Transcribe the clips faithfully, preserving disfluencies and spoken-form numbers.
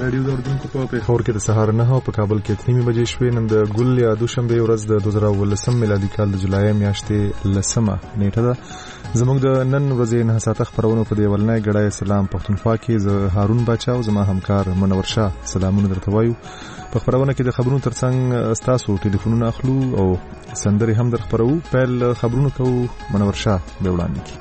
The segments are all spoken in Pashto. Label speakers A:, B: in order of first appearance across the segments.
A: راډیو د اردوونکو په پېښور کې د سهار نه او په کابل کې اته نیمې بجې شوې. نن د ګل یا دوشنبې ورځ د دوه زره اوولسم میلادي کال د جولای میاشتې لسمه نیټه ده. زموږ د نن ورځې نه ساعته خبرونو په دې ولنۍ ګړای سلام پښتونخوا کې زه هارون باچا او زما همکار منور شاه سلامونه درته وایو. په خبرونه کې د خبرونو ترڅنګ ستاسو ټلیفونونه اخلو او سندرې هم در خبرو. پیل خبرونو کوو، منور شاه به وړاندې کړي.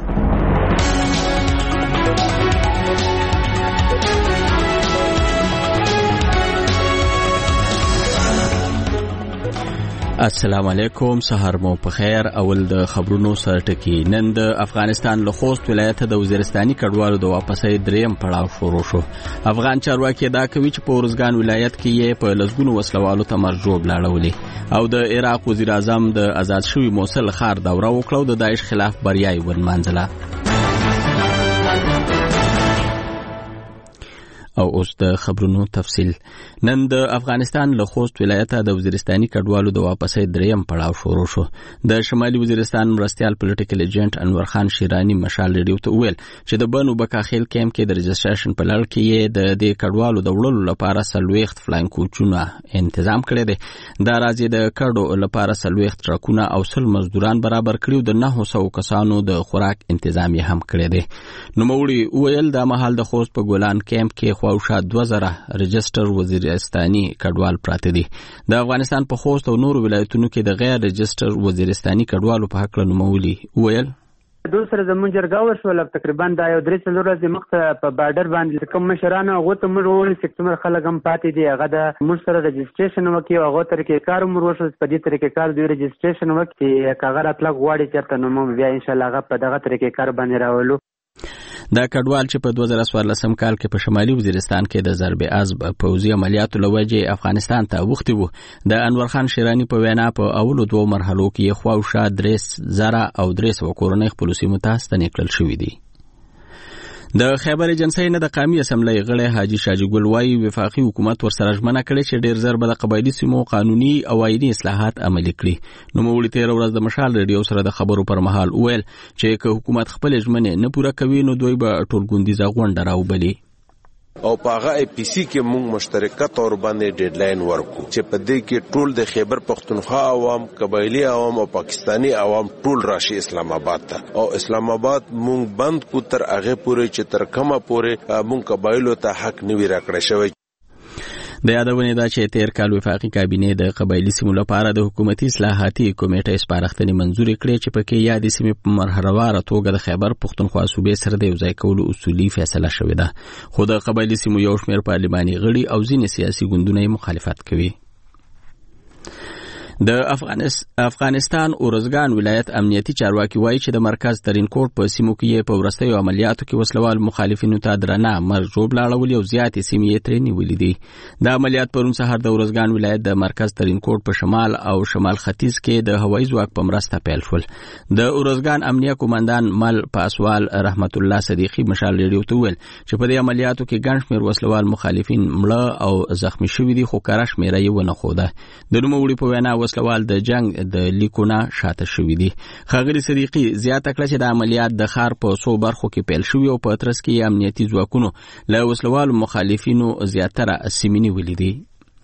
B: السلام علیکم، سهار مو په خیر. اول د خبرونو سره ټکی. نن د افغانستان له خوست ولایت د وزیرستاني کډوالو د واپسۍ دریم پړاو شروع شو. افغان چارواکي دا کوي چې په ورزګان ولایت کې یې په لسګونو وسلوالو ته مرجوب لاړولې او د عراق وزیر اعظم د آزاد شوي موصل ښار دوره وکړه او د داعش خلاف بریايي ونمانځله. او اوس د خبرونو تفصیل. نن د افغانستان له خوست ولایت د وزیرستاني کډوالو د واپسۍ دریم پړاو شروع شو. د شمالي وزیرستان مرستیال پولیټیکل ایجنټ انور خان شیرانی مشال ریډیو ته وویل چې د بنو بکاخیل کیمپ کې د رجسټریشن په لړ کې یې د دې کډوالو د وړلو لپاره سلويخت فلاین کوچونه تنظیم کړی دی. دا راځي د کډو لپاره سلويخت ټرکونه او سل مزدوران برابر کړي او د نه سو کسانو د خوراک تنظیم یې هم کړی دی. نو موري وویل دا مهال د خوست په ګولان کیمپ کې خواوشا دوه زره رجسټر وزیرستاني کډوال پراته دي. د افغانستان په خوست او نورو ولایتونو کې د غیر رجسټر وزیرستاني کډوالو په حق لنومولي وویل
C: دوه سره زمون جرګه وشول. تقریبا دا یو درې څلور ورځې مخته په بارډر باندې کوم مشران او غوته موږ وویل چې څومره خلک هم پاتې دي هغه د موږ سره رجسټریشن وکړي او هغه طریقې کار موږ وشو په دې طریقې کار دوی رجسټریشن وکړي هغه راتلګ غواړي چې نو موږ بیا ان شاء الله هغه په دغه طریقې کار باندې راولو.
B: دا کډوال چې په دوه زره څوارلسم کال کې په شمالي وزیرستان کې د ضرب عزب پوځي عملیاتو لوجه افغانستان ته وختي وو. د انور خان شیرانی په وینا په اولو دوه مرحلو کې خواوشا درې زره او درې سوه کورنۍ خپل سیمو ته ستنې کړل شوې دي. د خیبر ایجنسی نه د قومي اسمبلی غړی حاجی شاجي ګل وايي وفاقي حکومت ورسره ژمنه کړې چې ډیر زر به د قبایلي سیمو قانوني او آئیني اصلاحات عملي کړي. نو موږ تیر ورځ د مشال ریډیو سره د خبرو پر مهال وویل چې که حکومت خپل ژمنې نه پوره کوي نو دوی به ټولګوندیزه غونډه راوبلي
D: او پاغه ای پی سی کې موږ مشترکه تور باندې ډیډلاین ورکو چې په دې کې ټول د خیبر پختونخوا عوام، قبایلی عوام او پاکستانی عوام ټول راشي اسلام آباد ته او اسلام آباد موږ بند کو تر هغه پورې چې تر کومه پورې موږ قبایلو ته حق نیوي راکړی شوی.
B: د یادونه ده چې تیر کال وفاقي کابینه د قبایلی سیمو لپاره د حکومتي اصلاحاتي کمیټې سپارښتنې منزوري کړې چې پکې یادې سیمې په مرحلهواره توګه د خیبر پختونخوا صوبې سره د یوځای کولو اصولي فیصله شوې ده. خو د قبایلی سیمو یو شمېر پارلماني غړي او ځینې سیاسي ګوندونه مخالفت کوي. د افغانستان اورزګان ولایت امنیتي چارواکي وایي چې د مرکز ترین کوټ په سیمو کې په ورستیو عملیاتو کې وسلوال مخالفینو ته درنه مرجوب لاړولي او زیاتې سیمې یې ترې نیولې دي. دا عملیات پرون سهار د اورزګان ولایت د مرکز ترین کوټ په شمال او شمال ختیځ کې د هوایي ځواک په مرسته پیل شول. د اورزګان امنیه قومندان مل پاسوال رحمت الله صدیقي مشال ریډیو ته ویل چې په دې عملیاتو کې ګڼ شمېر وسلوال مخالفین مړه او زخمی شوي دي خو کره شمېره یې ونه ښوده. د نوموړي په وینا وسلوال د جنگ د لیکونه شاته شوي دي. ښاغلي صدیقي زیاته کړه چې د عملیات د ښار په څو برخو کې پیل شوي او په ترڅ کې امنیتي ځواکونو له وسلوالو مخالفینو زیاتره سیمې نیولې دي.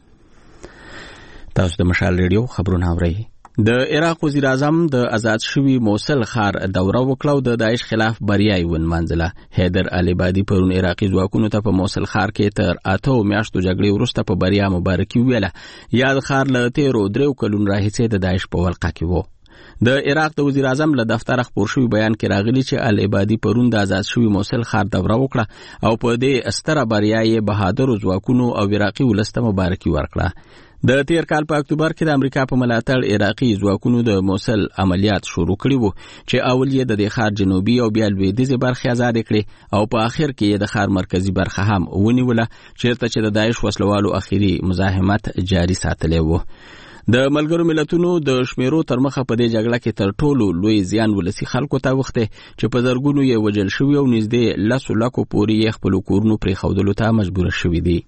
B: تاسو د مشال ریډیو خبرونه اورئ. د عراق وزیر اعظم د آزاد شوي موصل ښار دوره وکړه او د داعش خلاف بریايي ونمانځله. حیدر العبادي پرون عراقي ځواکونو ته په موصل ښار کې تر اته میاشتو جګړې وروسته په بریا مبارکي ویله. یاد ښار له تیرو دریو کلونو راهیسې د داعش په ولقه کې و. د عراق د وزیر اعظم له دفتر خبر شوی بیان کې راغلی چې العبادي پرون د آزاد شوي موصل ښار دوره وکړه او په دې ستره بریا یې بهادر ځواکونو او عراقي ولسته مبارکي ورکړه. د تیر کال په اکتوبر کې د امریکا په ملاتړ عراقي ځواکونو د موصل عملیات شروع کړي وو چې اول یې د دې ښار جنوبي او بیا لویدیځې برخې آزاد کړې او په آخر کې د ښار مرکزی برخه هم ونیوله چیرته چې د داعش وسلوالو اخیری مزاحمت جاري ساتلی وو. د ملګرو ملتونو د شمیرو تر مخه په دې جګړه کې تر ټولو لوی زیان ولسی خلکو ته وخته چې په زرګونو یې وجل شوی او نږدې لسو لکو پورې یې خپل کورونو پرې خودلو ته مجبور شوي دي.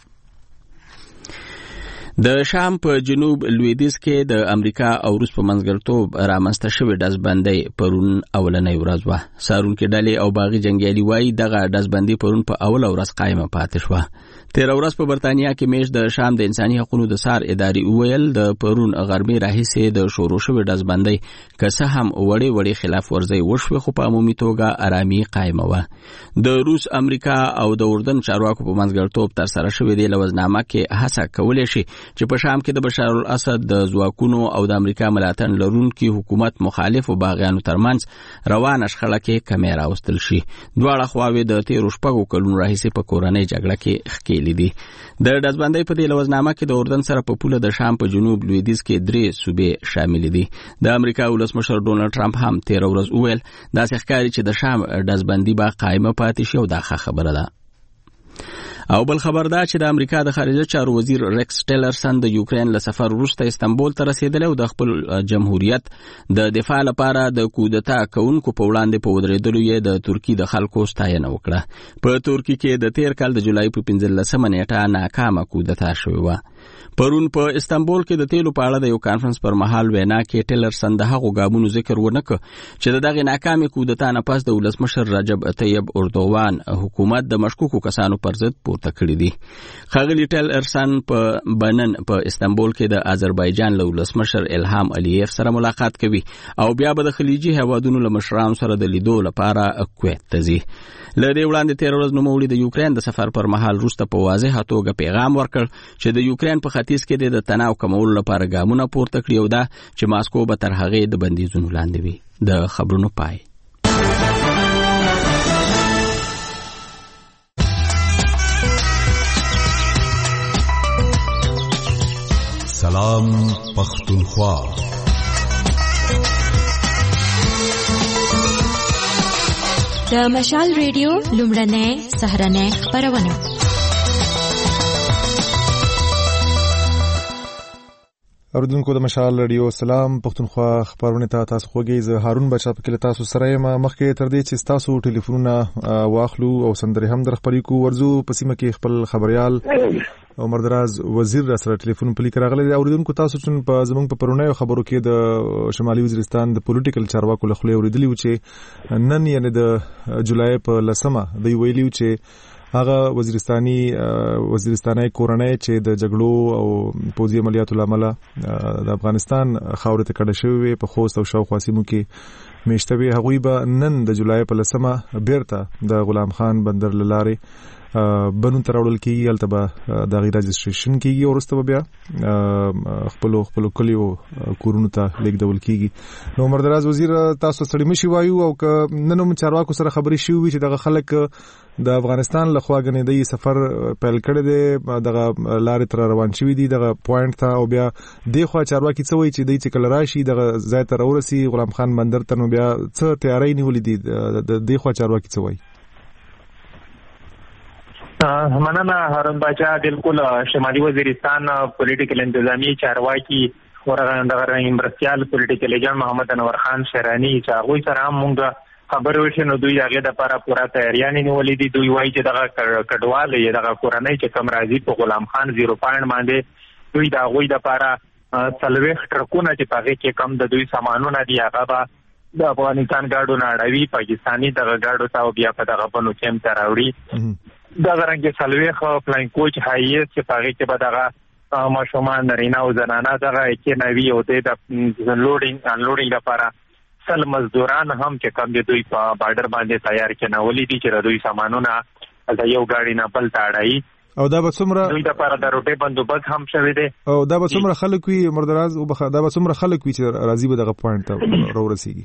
B: د شام په جنوب لویدیځ کې د امریکا او روس په منځګړیتوب رامنځته شوې ډزبندۍ پرون اولنۍ ورځ وه. څارونکي ډلې او باغي جنګیالي وایي دغه ډزبندي پرون په اوله ورځ قایمه پاتې شوه. تیر ورځ په برتانیا کې میش د شام د انساني حقوقو د سار اداري ویل د پرون غربي راهیسې د شورو شوی دزبندۍ که هم وړي وړي خلاف ورزي وشوي خو په عمومي توګه آرامي قائمه و. د روس، امریکا او د اردن چارواکو په منځګړیتوب تر سره شوې د لوزنامه کې هڅه کولای شي چې په شام کې د بشار الاسد د ځواکونو او د امریکا ملاتړ لرونکي حکومت مخالف او باغیانو ترمنځ روانه شخړه کې کمی راوستل شي. دواړه خواوې د تیرو شپږو کلونو راهیسې په کورنۍ جګړه کې ښکېلې دي. د دزبندۍ په دې لوزنامه کې د اردن سره په پوله د شام په جنوب لویدیځ کې درې صوبې شامل دي. د امریکا ولسمشر ډونالد ټرمپ هم تیر ورځ وویل داسې ښکاري چې د شام دزبندي به قائمه پاتې شي او دا ښه خبره ده. او بل خبر دا چې د امریکا د خارجه چارو وزیر ریکس ټیلرسن د یوکرين له سفر وروسته استانبول ته رسیدلی او د خپل جمهوریت د دفاع لپاره د کودتا کوونکو په وړاندې په ودرېدلو یې د ترکی د خلکو ستاینه وکړه. په ترکی کې د تیر کال د جولای په پنځلسمه نیټه ناکامه کودتا شوې و. پرون په استانبول کې د تیلو په اړه د یو کانفرنس پر مهال وینا کې ټیلرسن د هغو ګامونو ذکر ونکړ چې د دغه ناکامې کودتا نه پس د ولسمشر رجب طیب اردوغان حکومت د مشکوکو کسانو پر ضد پورته کړی دی. ښاغلي ټیلرسن په بنن په استانبول کې د آذربایجان له ولسمشر الهام الیف سره ملاقات کوي او بیا به د خلیجي هیوادونو له مشرانو سره د لیدو لپاره کویت ته ځي. له دې وړاندې تیر ورځ نوموړي د یوکرين د سفر پر مهال وروسته په واضحه توګه پیغام ورکړ چې د یوکرين په ختیځ کې د تناو کمولو لپاره ګامونه پورته کړي او دا چې ماسکو به تر هغې د بندیزونو لاندې وي. د خبرونو پای.
E: سلام پختونخوا.
F: د مشال ریډیو لومړنۍ سهارنۍ خپرونه.
A: اوریدونکو د مشال ریډیو سلام پختونخوا خبرونه ته تاسو خوږی. زه هارون بچا په کې تاسو سره یم. مخکې تر دې چې تاسو ټلیفونونه واخلو او سندرې هم در خبرې کو ورزو په سیمه کې خپل خبريال عمر دراز وزیر را سره ټلیفون په لیک راغلی. اوریدونکو تاسو چې په زمونږ په پرونیو خبرو کې د شمالي وزیرستان د پولیټیکل چارواکو له خولې اوریدلی و چې نن یعنی د جولای په لسمه د ویلیو چې هغه وزیرستاني وزیرستاني کورنۍ چې د جګړو او پوځي عملیاتو لامل د افغانستان خاورې ته کډه شوی په خوست او شاوخوا سیمو کې میشته هغوی به نن د جولای په لسمه بیرته د غلام خان بندر لارې بنون تراول کیږي. البته به د غیر رجستریشن کیږي او ورسته بیا خپل خپل کلیو کورونو ته لیکدول کیږي. نو عمر دراز وزیر تاسو سړی مشي وایو او ک نن چارواکو سره خبرې شي وي چې دغه خلک د افغانستان له خوا غنې د سفر پیل کړی دی دغه لارې تر روان شوی دي دغه پوینټ ته او بیا د خوا چارواکي څه وایي چې د چې کله راشي دغه ځای ته ورسي غلام خان بندر ته نو بیا څه تیاری نیولې دي د د خوا چارواکي څه وایي؟
G: مننه هارون باچا. بالکل شمالي وزیرستان پولیټیکل انتظامی چارواکي ورغه مرستيال پولیټیکل ایجنټ محمد انور خان شرانی چې هغه سره هم مونږ خبر وشي نو دوی هغه د لپاره پورا تیاریان نیولې دي. دوی وایي چې دغه کډوال یې دغه کورنۍ چې کم راځي په غلام خان زیرو پاینټ باندې دوی دا غوي د لپاره سلويخ ټرکونه چې پاره کې کم د دوی سامانونه دي هغه به د افغانستان ګاډو نه اړوي پاکستاني دغه ګاډو ته بیا په دغه بنو کېم ته راوړي. دا رنګه سلويخ فلاین کوچ هایس چې پاره کې به دغه ماشومان نارینه او زنانه دغه کې نوي او د لوډینګ انلوډینګ لپاره سل مزدوران هم چې کم دي دوی په بارډر باندې تیار کړي ولې دي چې دوی سامانونه د یو ګاډي نه بل تاړي
A: او دا به څومره
G: دوی د لپاره د روټي بندوبست هم شوی دی
A: او دا به څومره خلک وي مردراز او دا به څومره خلک وي چې راځي به دغه پوینټ ته راورسیږي؟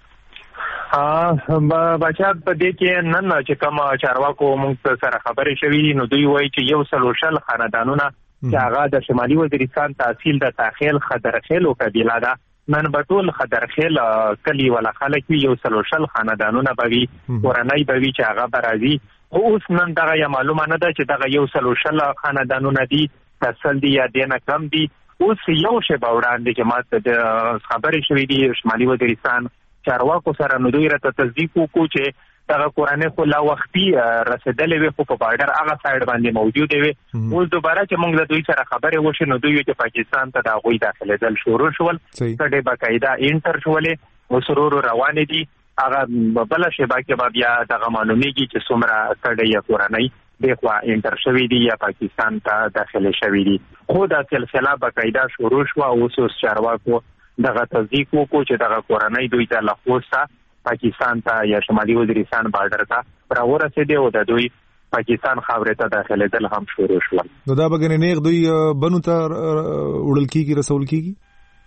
G: ها بچا په دې کې نن چې کوم چارواکو موږ سره خبرې شوې نو دوی وایي چې یو سلوشل خاندانونه چې هغه د شمالي وزیرستان تحصیل د تاخیل خضرخیل او قبیله ده نن بټول خضرخیل کلی ولا خلک یو سلوشل خاندانونه بوي ورنۍ بوي چې هغه برازي اوس نن دا یا معلومه نه ده چې دا یو سلوشل خاندانونه دي تحصیل دي یا دینه کم دي. اوس یو شی باوړاندې چې ما خبرې شوې دي شمالي وزیرستان چارواکو سره نو دوی راته تصدیق وکړو چې دغه کورانه خو لا وختي رسیدلې وي خو په بارډر هغه سایډ باندې موجود وي. اوس دوباره چې موږ د دوی سره خبرې وشو نو دوی چې پاکستان ته د غوي داخله دل شروع شول کډه باقاعده انټر شولې او سرور روان دي هغه بل شی باکه بیا دغه معلومیږي چې څومره کډه یا کورانه دغه انټر شوی دی یا پاکستان ته داخله شوی دی. خو دا سلسله باقاعده شروع شو او اوس چارواکو دغه تصدیق وکړو چې دغه کورنۍ دوی ته لخوسته پاکستان ته یا شمالي وزیرستان بارډر ته راورسېدي او د دوی پاکستان خاورې ته داخله دل هم شروع شو.
A: نو دا بګنې نیغ دوی بنو ته وړل کیږي رسول کیږي.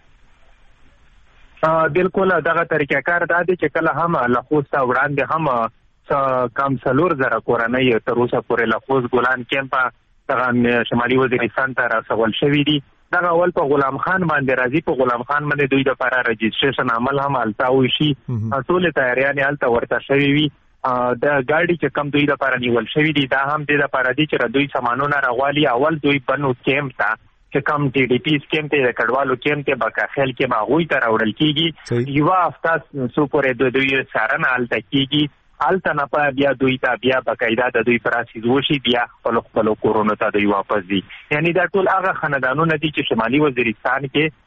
G: بالکل دغه طریقه کار دا دی چې کله هم لخوسته وړاندې هم کم څلور زره کورنۍ تر اوسه پورې لخوز ګولان کیمپ دغه شمالي وزیرستان ته رسول شوي دي. دغه اول په غلام خان باندې راځي، په غلام خان باندې دوی د لپاره رجسټریشن عمل هم هلته وشي، ټولې تیاریانې هلته ورته شوي وي. د ګاډي چې کم دوی د لپاره نیول شوي دي دا هم د لپاره دي چې دوی سامانونه راغوالي. اول دوی بنو کیمپ ته چې کم ټي ډي پی کیمپ ته د کډوالو کیمپ ته بکاخیل کې ماغوي ته راوړل کیږي. یو هفته څو پورې د دوی سارنه هلته کیږي. هلته نه په بیا دوی ته بیا باقاعده د دوی پراسیز وشي، بیا خپل خپل کورونو ته دوی واپس دي. یعنی دا ټول هغه خاندانونه دي چې شمالي وزیرستان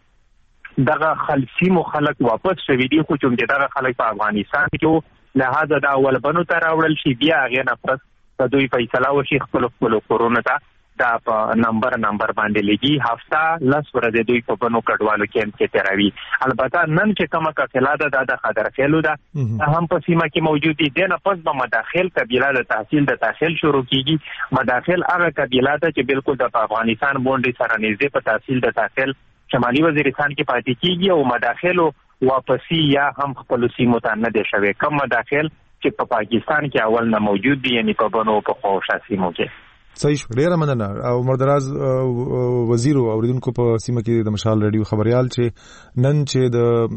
G: کې دغه خلسي مخالک واپس شوي دي، خو چې دغه خلک په افغانستان کې لہذا دا اول بنو ته راوړل شي، بیا هغې نه پس د دوی فیصله وشي خپل خپل کورونو ته دا په نمبر نمبر باندې لګي. هفته لس ورځې دوی په بنو کډوالو کیمپ کې تیروي. البته نن چې کومه قافله ده دا د خادرخیلو ده، هم په سیمه کې موجود دي. دې نه پس به مداخل قبیله د تحصیل د تحصیل شروع کیږي. مداخل هغه قبیله ده چې بالکل د افغانستان بونډې سره نږدې په تحصیل د تحصیل شمالي وزیرستان کې پاتې کیږي او مداخلو واپسی یا هم خپل سیمو ته نه دي شوی. کم مداخل چې په پاکستان کې اول نه موجود دي، یعنی په بنو په خوشا سیمو کې.
A: صحیح شو. ډیره مننه. او مردراز وزیر او اوریدونکو په سیمه کې د مشال ریډیو خبريال چې نن چې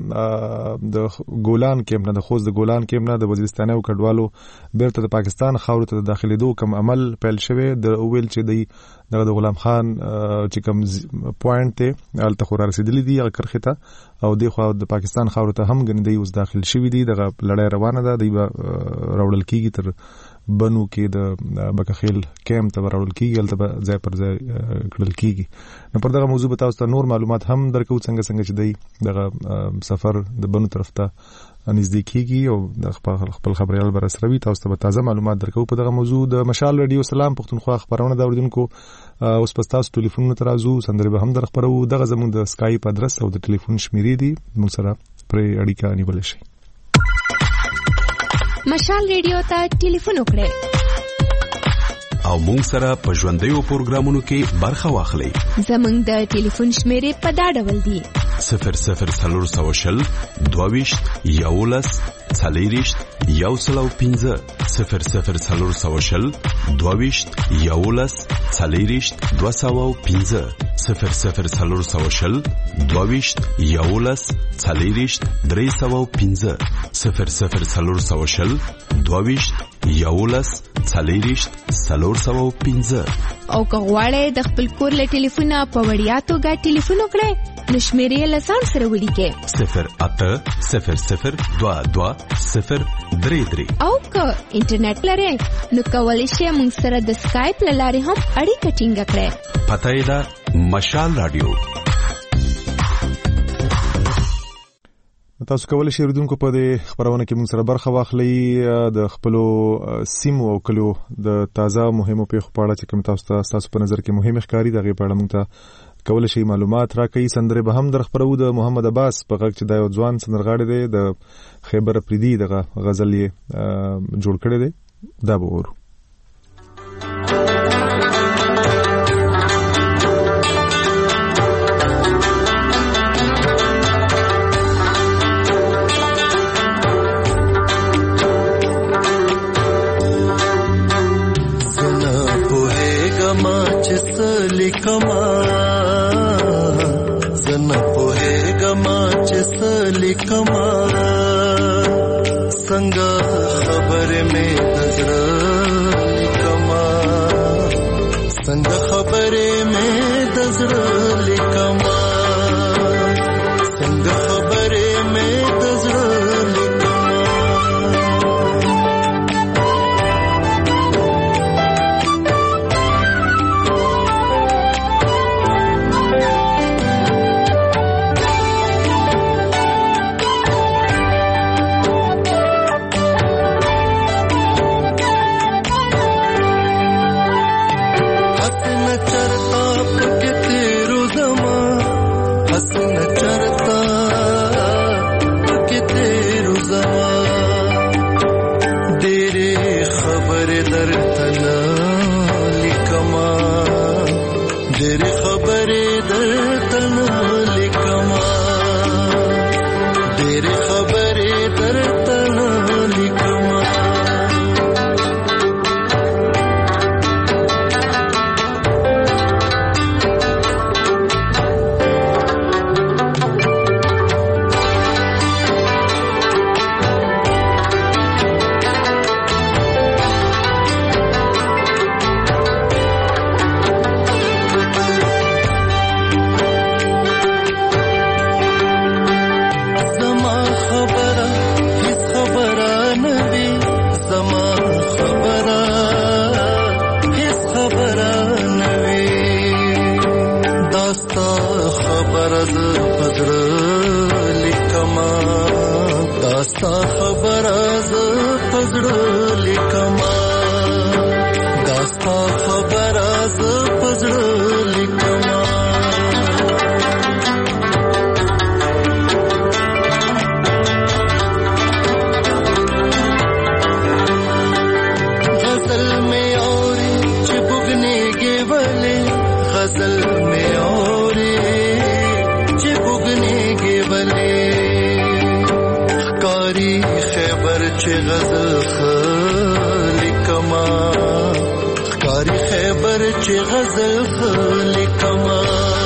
A: د د ګولان کیمپ نه د خوست د ګولان کیمپ نه د وزیرستان او کډوالو بیرته د پاکستان خاورو ته داخلي دوه کم عمل پیل شوی د اویل چې د غلام خان چې کم پوینټ ته الته خور رسیدلی دی هغه کرخه ته او د خو د پاکستان خاورو ته هم غندې اوس داخل شوی دی. دغه لړۍ روانه ده، دی راوړل کیږي تر بنو کې د بکخیل کیمپ ته راوړل کیږي، البته ځای پر ځای کړل کیږي. نو پر دغه موضوع به تاسو ته نور معلومات هم درکو څنګه څنګه چې دی دغه سفر د بنو طرف ته نږدې کیږي او د خپل خپل خبريال بر سره وي. تاسو ته تازه معلومات درکو په دغه موضوع. د مشال ریډیو سلام پښتونخوا خبرونه دا اوریدونکو اوس په تاسو ټلیفون ته راځو، سندره به هم در خبرو. دغه زموږ د اسکایپ ادرس او د ټلیفون شمیرې دي، موږ سره پرې اړیکه نیول شي.
F: مشال ریډیو ته ټلیفون وکړئ
E: او مونږ سره په ژوندیو پروګرامونو کې برخه واخلئ.
F: زموږ د ټلیفون شمیرې په دا ډول دي:
E: صفر صفر څلور سوه شل دوه ویشت یولس څلېرویشت یو سل او پنځه صفر صفر څلور سوه شل دوه ویشت یولس څلېرویشت دوه سوه او پنځه صفر صفر څلور سوه شل دوه ویشت یولس څلېرویشت درې سوه او پنځه صفر صفر څلور سوه شل دوه ویشت یولس څلېرویشت څلور سوه او پنځه.
F: او که غواړئ د خپل کور له ټلیفونه په وړیا توګه ټلیفون وکړئ نو شمیرې له ځان سره ولیکئ:
E: صفر اته صفر صفر دوه دوه صفر درې درې.
F: او که انټرنیټ لرئ نو کولی شئ موږ سره د سکایپ له لارې هم اړیکه ټینګه کړئ.
E: پته یې ده مشال رادیو.
A: تاسو کولی شئ اوریدونکو په دې خبرونه کې موږ سره برخه واخلئ د خپلو سیمو او کلیو د تازه مهمو پیښو په اړه چې کوم تاسو ته تاسو په نظر کې مهم ښکاري دغه په اړه موږ ته کولی شئ معلومات راکړئ. سندره به هم در خبرو د محمد عباس په غږ چې دا یو ځوان سندرغاړی دی د خیبر افریدي دغه غزل یې جوړ کړی دی، دا به اورو.
H: کما زنه پوهه گما چې لیکما څنګه خبر مې دزړه لیکما څنګه خبر مې دزړه لیکما څنګه خبر مې دزړه لیکما. خبره ز پزړه لیکما داستا خبره ز پزړه لیکما داستا خبره ز پزړه لیکما غزل میں اور چبگنے گے ولے غزل میں اور چبگنے گے ولے کاری خیبر چه غزل خلکما کاری خیبر چه غزل خلکما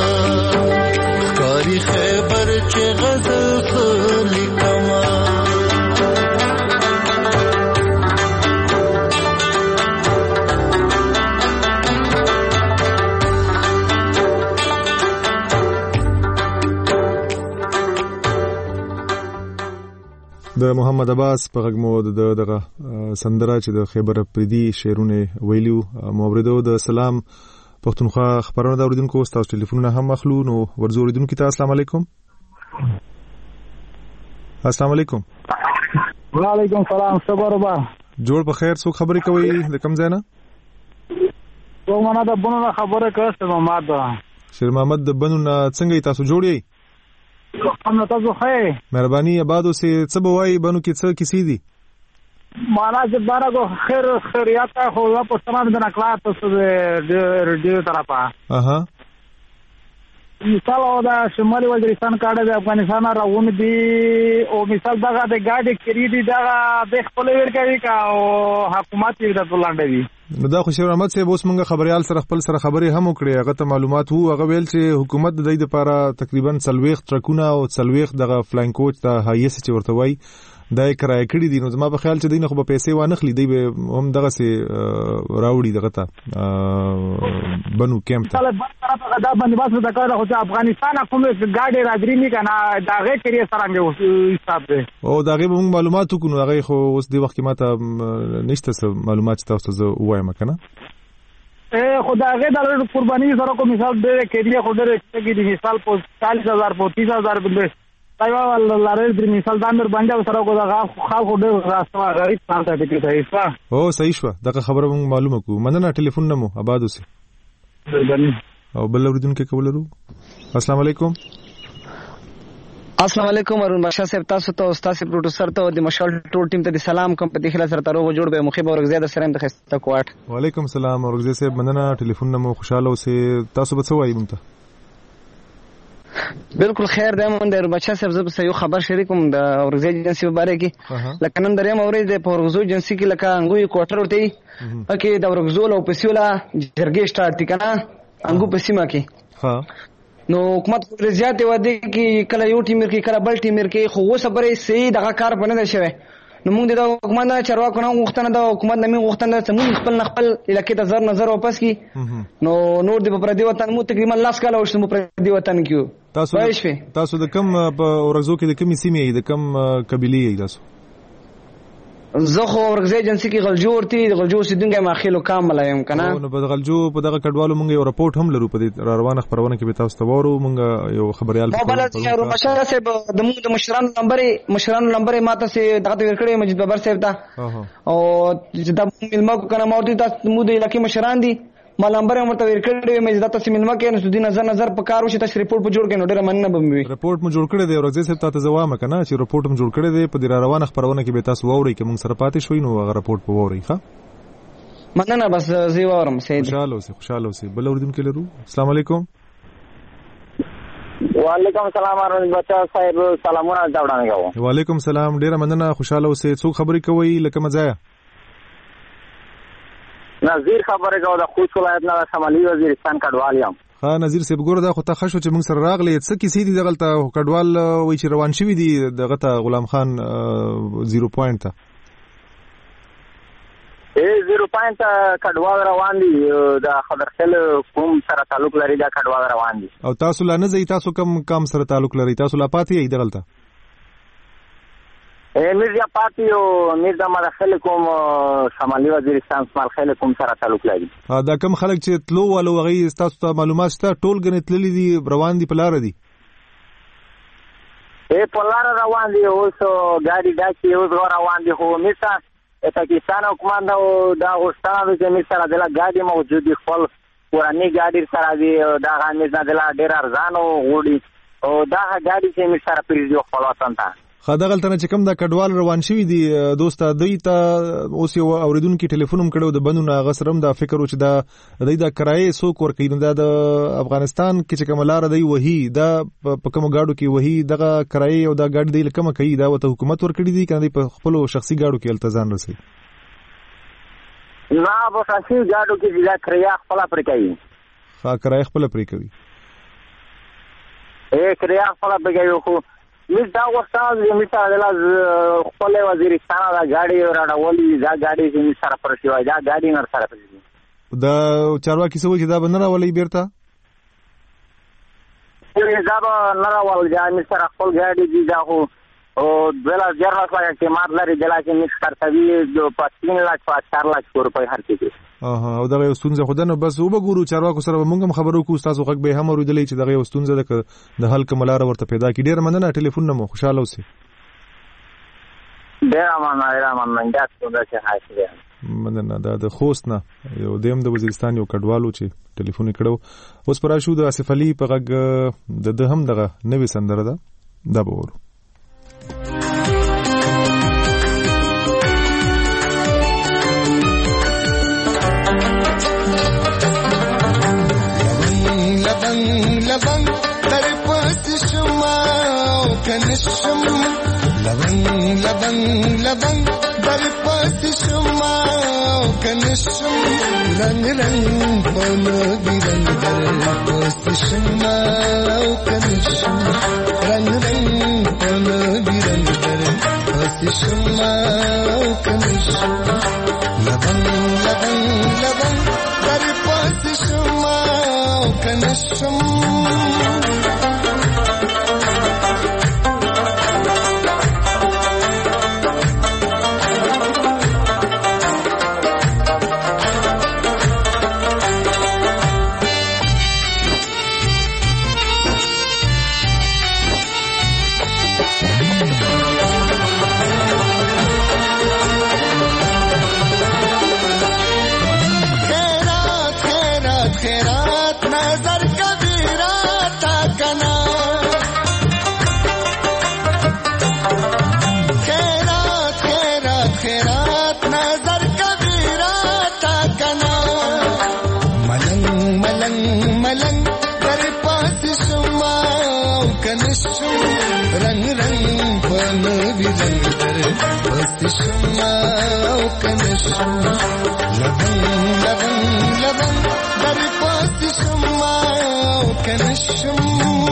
H: کاری خیبر چه غزل خلکما
A: د محمد عباس په غږمو د دغه سندره چې د خیبر پریدي شعرونه ویلو موریدو د سلام پښتونخوا خبرونه د اوریدونکو تاسو ټلیفونونه هم اخلو نو ورزو اوریدونکو ته السلام علیکم السلام علیکم
I: وعلیکم السلام صبر با
A: جوړ په خیر څو خبرې کوي د کم ځای نه
I: تو مانه د بنو خبره کوي محمد
A: شیر محمد د بنو څنګه تاسو جوړی
I: هم تاسو خیر
A: مهرباني آبادو سي څه بوای بنو کې څه کیسې دي
I: مانا چې بارا خیر خیریات خو په سلام د نکلا تاسو د ریډیو طرفه
A: اها
I: مثال او د شمالي وزیرستان کاډه د افغانستان راغون دي او مثال دغه د ګاډي کړی دي دا د خپل ور کوي کا او حکومت یې د بلاندوي
A: نو دا خوشی رحمت صاحب اوس موږ خبريال سره خپل سره خبرې هم وکړې هغه ته معلومات وو هغه ویل چې حکومت د دې لپاره تقریبا څلويخ ټرکونه او څلويخ دغه فلاین کوچ ته هایس چې ورته وای دا کرای کړی دي نو زما په خیال چې دینه خو په پیسې وانه خلی دی به هم دغه سي راوړي دغه ته بنو کیمپ ته
I: دا باندې باسه د کار خو افغانستان کوم ګاډي راځري نه کنه دا غي کړی سره حساب دی
A: او دا غي موږ معلومات وکړو هغه خو اوس دی وخت کې ماته نشته معلومات تاسو ته وایم کنه
I: اے خدا غي د قرباني سره کو مثال دی کړي خو درې کې دی مثال په چالیس هزار په تیس هزار بل تایوا لاره د مثال د امر باندې سره کو دا خلکو ډېر راستوا غریب څنګه ټیکټ دی ښه
A: او صحیح شو دا خبره موږ معلومه کو مننه ټلیفون نمو آباد اوسه او بل اوریدونکو کولرو السلام علیکم
J: السلام علیکم ارون بادشاہ صاحب تاسو ته استاد پروډوسر ته د مشال ټول ټیم ته د سلام کوم په دخله سره ترو جوړ به مخيب اور زیاده سره د خسته کوټ
A: وعلیکم السلام اور زیاده مننه ټلیفون نمو خوشاله اوسه تاسو به څه وایي مونته
J: بالکل خیر ده مونږ د بچا صاحب زب سيو خبر شریکوم د اورزي ایجنسی مبارک کی لکه نن دریم اورې د اورزو ایجنسی کی لکه انګوي کوټر ورته پکې د اورزو او پسیولا جرګې سٹارټ کنه انګو پسیما کی
A: ها
J: نو حکومت خو زیاتې ودی کی کله یو ټیم کې کله بل ټیم کې خو وسبرې سي دغه کار بنه شوی نو موږ د حکومت نه چرواکو نه غوښتنه د حکومت نه موږ غوښتنه چې موږ خپل خپل علاقې ته زر نظر واپس کی نو نور د پردي وطن مو تقریبا لاس کاله وشته مو پردي وطن کیو
A: تاسو تاسو د کم په اورزو کې د کمی سیمې د کم قبيله یې تاسو
J: زه خو ورغزي ایجنسی کې غلجو ورتي غلجو سیدونګه ماخیلو کامل یم کنه
A: نو په غلجو په دغه کډوالو مونږ یو رپورټ هم لرو په روانه خبرونه کې به تاسو ته وورو مونږ یو خبريال
J: په بل ځای ورو مشره صاحب د مونږ د مشرانو نمبر مشرانو نمبر ماته سي دغه ورکړې مجید بابر صاحب ته او چې د ملما کو کنه مورتي تاسو مو د علاقې مشران دي مال نمبر مرته ورکړې مې زړه تاسو ملما کې نو د نظر نظر په کارو چې تاسو ریپورت په جوړ کړئ نو ډېر مننه به مې
A: ریپورت مو جوړ کړی دی ورځې صاحب تاسو ځواب کنه چې ریپورت مو جوړ کړی دی په دې روانه خبرونه کې به تاسو ووري کې موږ سره پاتې شوي نو هغه ریپورت په ووري ښه
J: مننه بس زی وورم سید
A: خوشاله اوسئ خوشاله اوسئ بل اوریدونکو لرو السلام علیکم
K: وعلیکم السلام ارون بچا صاحب سلامونه دا وړاندې کوم
A: وعلیکم السلام ډیره مننه خوشاله اوسئ څو خبرې کوي لکه مزایا
K: نظیر خبره کو د خوست ولایت نه شمالي وزیرستان کډوال یم
A: ها نظیر صاحب ګوره دا خو ته خښو چې موږ سره راغلی څه کیسې دي دغلته کډوال وای چې روان شوی دي دغه ته غلام خان زیرو پوینټ ته
K: اے زیرو پوینټ کډوال روان دي د خبرخل کوم سره تعلق لري دا کډوال روان دي
A: او تاسو لا نه ځئ تاسو کم کم سره تعلق لري تاسو لا پاتې یې دغلته
K: میرزا پاتې او میرزا مدخل کوم شمالي وزیرستان شمال خیل کوم سره تعلق لري
A: دا کم خلک چې تلو والو غي تاسو ته معلومات شته ټول غنې تللي دي روان دي په لار دي
K: ای په لار روان دي اوس ګاډي ډاکي اوس روان دي خو میسا پاکستان حکومت دا غوښتنه ده چې میسا دلا ګاډي موجود دي خپل ورانی ګاډي سره دی دا میسا دلا ډیر ارزان او غوډي او دا ګاډي چې میسا پریږدي خپل وطن ته
A: خدغه تل چې کوم دا کډوال روان شوی دی دوست دوی ته اوس یو اوریدونکو ټلیفون هم کړو د بندونه غسرم دا فکر و چې دا دوی دا کرایه سوق ور کوي دا د افغانستان کې چې کوم لار دی وਹੀ دا په کوم گاډو کې وਹੀ دغه کرایه او دا ګاډي دی کوم کوي دا وته حکومت ور کړی دی کنه په خپل شخصي گاډو کې التزام رسي
K: نه په شخصي گاډو کې دا کرایه خپل پر کوي
A: ها کرایه خپل پر کوي
K: اے کرایه خپل پر کوي خو مس دا وختان چې مس د خپل وزیرستان دا ګاډي راډولې دا ګاډي چې مس سره پر شوی دا ګاډي نر سره پر
A: دا چارواکي سوي چې دا بندر ولې بیرته
K: دا به نه راول دا مس سره خپل ګاډي دي دا خو او بل ځای راځي چې مات لري د لاسه مس کارتوي د پاتین لاک په چار لاک روپۍ هر کې
A: اها او دا یو ستونزه خدانه بس وګورو چارواکو سره مونږ هم خبرو کوو تاسو غږ به هم اوریدلې چې دا یو ستونزه ده د حل کوملار ورته پیدا کی ډیر مننه ټلیفون نمو خوشاله اوسئ
K: ډیر مننه ډیر مننه دا څه چې حاصله
A: مننه دا د خوست نه یو دیم د وزیرستان یو کډوالو چې ټلیفون کړو اوس پر شو د اسف علي په غږ د هم دغه نوې سندره ده دا به ورو
H: لبن در پاس شما کنشم لبن لبن لبن در پاس شما کنشم رنگ رنگ پانا بیرنگ در پاس شما کنشم رنگ رنگ پانا بیرنگ در پاس شما کنشم لبن لبن لبن در پاس شما کنشم رنگ رنگ پانا بیرنگ در پاس شما کنشم لبن لبن لبن در پاس شما کنشم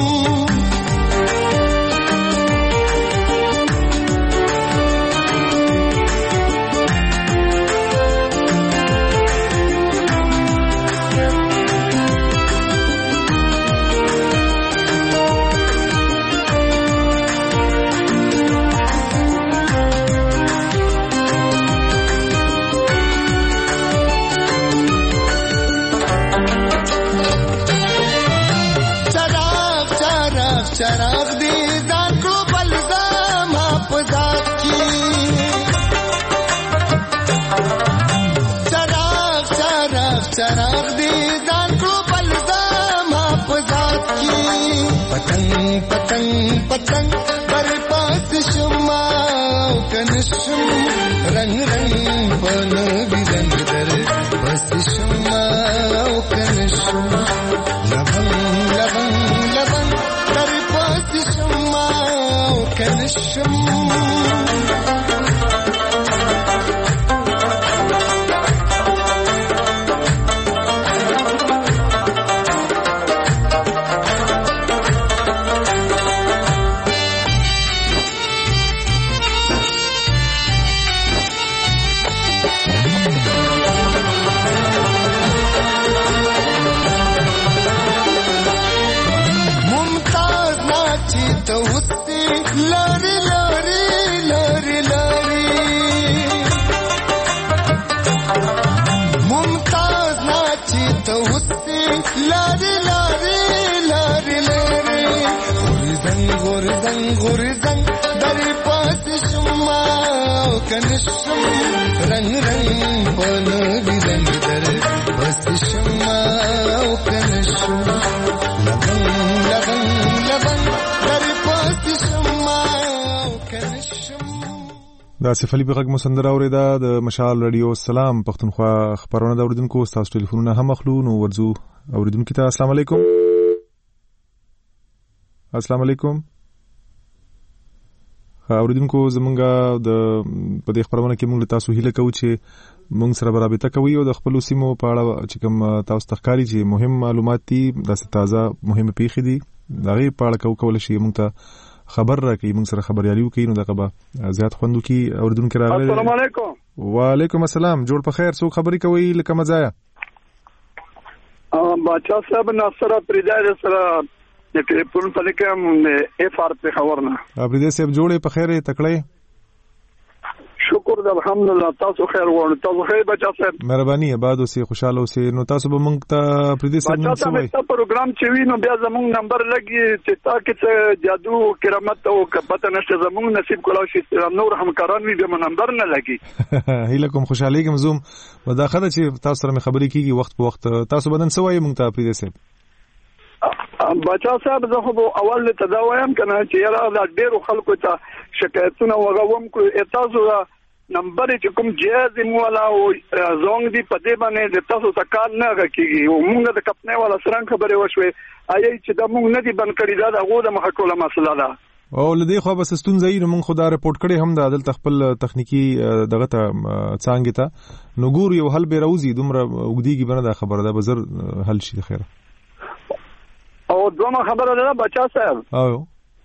H: چراغ دی ځان کو بلزام په ذات کی چراغ چراغ چراغ دی ځان کو بلزام په ذات کی پتنګ پتنګ پتنګ بر پاس شما کنشم رنگ رنگ پن بیرنگ در پاس شما کنشم لبن لبن لبن در پاس شما کنشم لاری لاری لاری لاری غورزن غورزن زنگ غرزنگ در پاس شما کنشم رنگ رنگ بانوی رنگ در پاس شما کنشم لبنگ لبنگ لبنگ در پاس شما کنشم.
A: دا سیف علي بغږ مسندره اوریدا د مشال رادیو سلام پښتونخوا خبرونه د اوریدونکو تاسو ټلیفونونه هم اخلو نو ورځو اوریدونکو ته السلام علیکم. السلام علیکم. اوریدونکو زمونږه د په دې خبرونه کې موږ تاسو هیله کوو چې موږ سره برابر کوي او د خپل سیمو په اړه چې کوم تاسو تخکاری چې مهم معلومات دي د تازه مهمه پیښې دي دغه په اړه کول شي موږ ته خبر راکې موږ سره خبريالي وکړي نو دغه به زیات خوندو کې اوریدونکو راغلي.
L: السلام علیکم.
A: وعلیکم السلام. جوړ په خیر. څوک خبري کوي لکه مزایا؟
L: ا بچا صاحب ناصر پریدای سره د ټلیفون په لکه اف ار په خبرنا.
A: پریدای صاحب جوړې په خیر تکړه.
L: شکر د الحمدلله تاسو خیر وونه تاسو خیر بچا صاحب.
A: مهرباني آباد اوسې خوشاله اوسې نو تاسو به موږ ته پریدای صاحب نو څه وایي؟
L: بچا صاحب پروګرام چې وینو بیا زموږ نمبر لګي چې تا کې څه جادو کرامت او پته نشته زموږ نصیب کولای شي نور همکاران وي به نمبر نه لګي.
A: هیله کوم خوشحالي کوم زوم مداخله چې تاسو سره خبرې کیږي وخت په وخت تاسو بدن څه وایي موږ ته پریدای صاحب؟
L: بچا صاحب زه خو اول ته دا وایم کنه چې یاره دا ډیرو خلکو ته شکایتونه وغوم کو تاسو نمبر چې کوم جهاز مولا او زونګ دی په دې باندې د تاسو ته کار نه کوي او موږ د کپنې والا سره خبرې وشوي آی چې دا موږ نه دی بند کړی دا دغه د مخکوله مسله ده
A: او لدی خو بس ستونزې نو موږ خدای رپورټ کړي هم د عدالت خپل تخنیکی دغه ته څنګه ته نو ګور یو حل به راوځي دومره وګدیږي بنه دا خبره ده بزر حل شي خیره.
L: او دوه خبره ده بچا صاحب.
A: او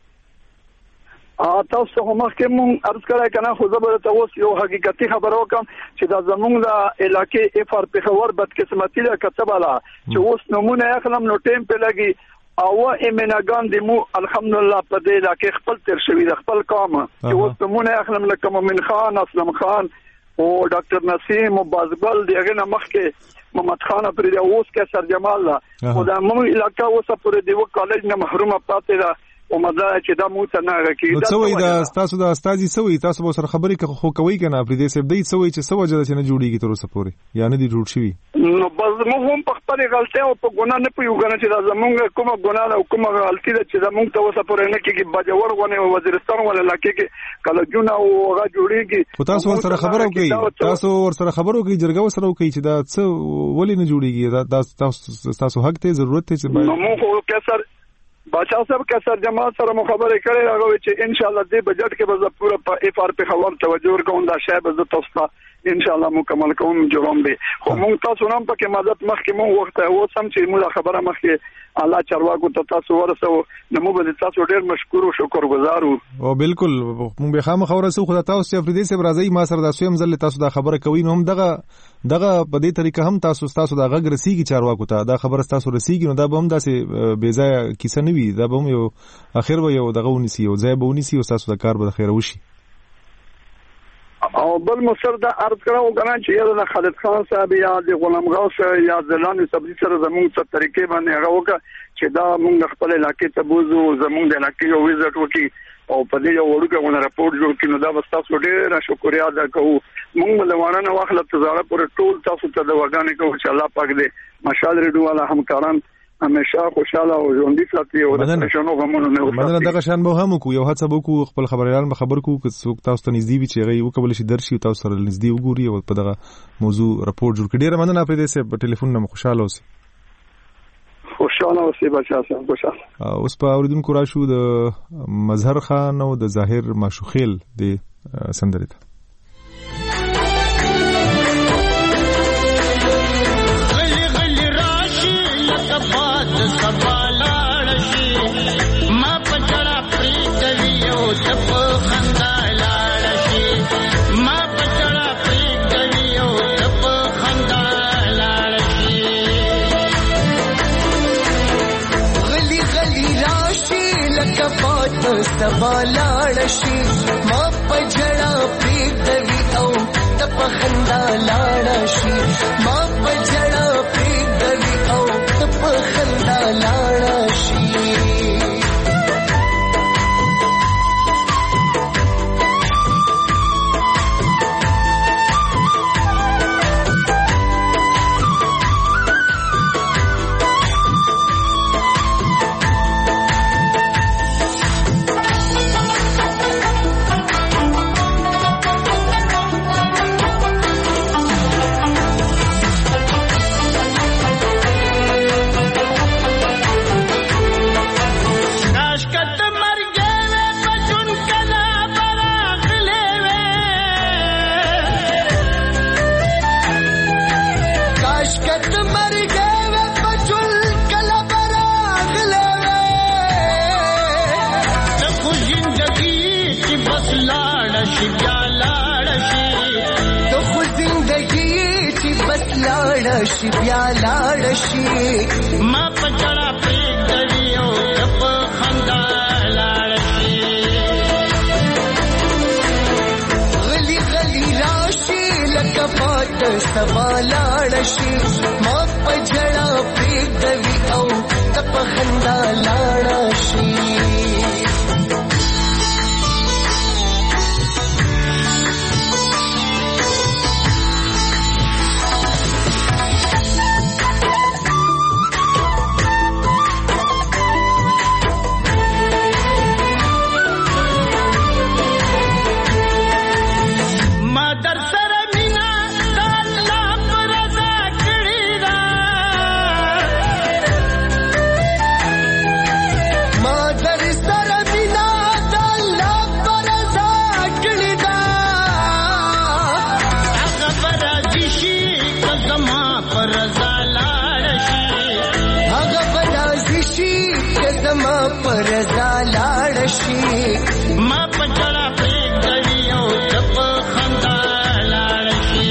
L: ا تاسو هم مخکې مونږ عرض کړای کنه خو زبر ته اوس یو حقیقتي خبر وکم چې دا زمونږ د علاقې اف ار په خبر بدقسمتي ده کتباله چې اوس نمونه اخلم نو ټیم په لګي او امناګان د مو الحمدلله په دې علاقې خپل تر شوی د خپل قوم چې اوس نمونه اخلم لکه مومن خان اسلم خان او ډاکټر نسیم او بازبل دغه نه مخکې محمد خان پر دې اوس کې سر جمال الله او دا مو علاقې اوس پر دې و کالج نه محرومه پاتې ده او مزه چې دا مو ته نه راکې
A: دا څوې دا تاسو د استادي څوې تاسو به سره خبرې خو کوي کنه پر دې سب دی څوې چې څو وجه چې نه جوړیږي تر اوسه پورې یا نه دی جوړ شوی
L: نو بس مو هم په خپل غلطي او په ګناه نه پيو غنه چې دا زمونږ کومه ګناه او کومه غلطي ده چې زمونږ ته اوسه پورې نه کېږي باجوړ غونه وزیرستان ولا لکه کې کله جون او هغه جوړیږي
A: خو تاسو سره خبرو کوي تاسو ور سره خبرو کوي جرګه سره کوي چې دا څه ولې نه جوړیږي دا تاسو تاسو حق ته ضرورت ته چې
L: نو مو خو کسر بچا صاحب کسر جماعت سره مخابره کړي هغه چې ان شاء الله دې بجټ کې به پورا په اف ار په خبر توجه ورکوم دا شای به تاسو ته ان شاء الله مکمل کوم جوړوم به خو مونږ تاسو نام پکې مدد مخکې مونږ وخت او سم چې موږ خبره مخکې الله چرواکو ته تاسو ورسو نو موږ به تاسو ډېر مشکور او شکر گزار یو
A: او بالکل مونږ به خامخا ورسو خدای تاسو چې افریدي سره راځي ما سره تاسو هم ځل تاسو دا خبره کوي نو هم دغه دغه په دې طریقه هم تاسو تاسو دا غږ رسیږي چارواکو ته دا خبره تاسو رسیږي نو دا به هم داسې بے ځای کیسه نه وي دا به هم یو اخر به یو دغه ونیسي او ځای به ونیسي او تاسو د کار به خیر وشي
L: او بل مصر دا عرض کړو غواړم چې یا د خالد خان صاحب یا د غلام غوث یا زلانی سبزی سره زموږ څه طریقې باندې هغه وکړه چې دا موږ خپل علاقې ته بوزو زموږ د علاقې یو وزټ وکړي او په دې یو وړوکه راپورټ جوړ کړي نو دا تاسو ډېر شکریا ادا کوو موږ له نه واخله تزاره پر ټول تاسو ته د وګانې کوو چې الله پاک دې مشال ریډو والا همکاران همیشه خوشاله او ژوندۍ ساتي او د شنو غمونو نه وساتي
A: مدنه دغه شان به هم کو یو هڅه وکړو خپل خبريالان به خبر کو چې څوک تاسو ته نږدې وي چې غي وکول شي درشي تاسو سره نږدې وګوري او په دغه موضوع راپورټ جوړ کړي ډیره مننه پرې دې په ټلیفون نه خوشاله اوسئ
L: خوشاله اوسئ بچا سره خوشاله
A: اوس په اوریدونکو راشو د مظهر خان او د ظاهر ماشوخیل د سندره
H: سبا لاړ شي ما پجړه پریږدوي او د پخندا لاړ شي ما پجړه پریږدوي او د پخندا لاړ شي کاشکت مرګې وې پجون کلا براغلې وې کاشکت مرګې وې پجون کلا براغلې وې ته خو زندګي چې بس لاړ شي بیا لاړ شي ته خو زندګي چې بس لاړ شي بیا لاړ شي ما پچړه پریږدیو په خندا لاړ شي غلی غلی راشي لکه پات سبا لاړ شي ما پچړه پریږدوي او په خندا لاړ شي ما پچړه پریږدیو په خندا لاړ شي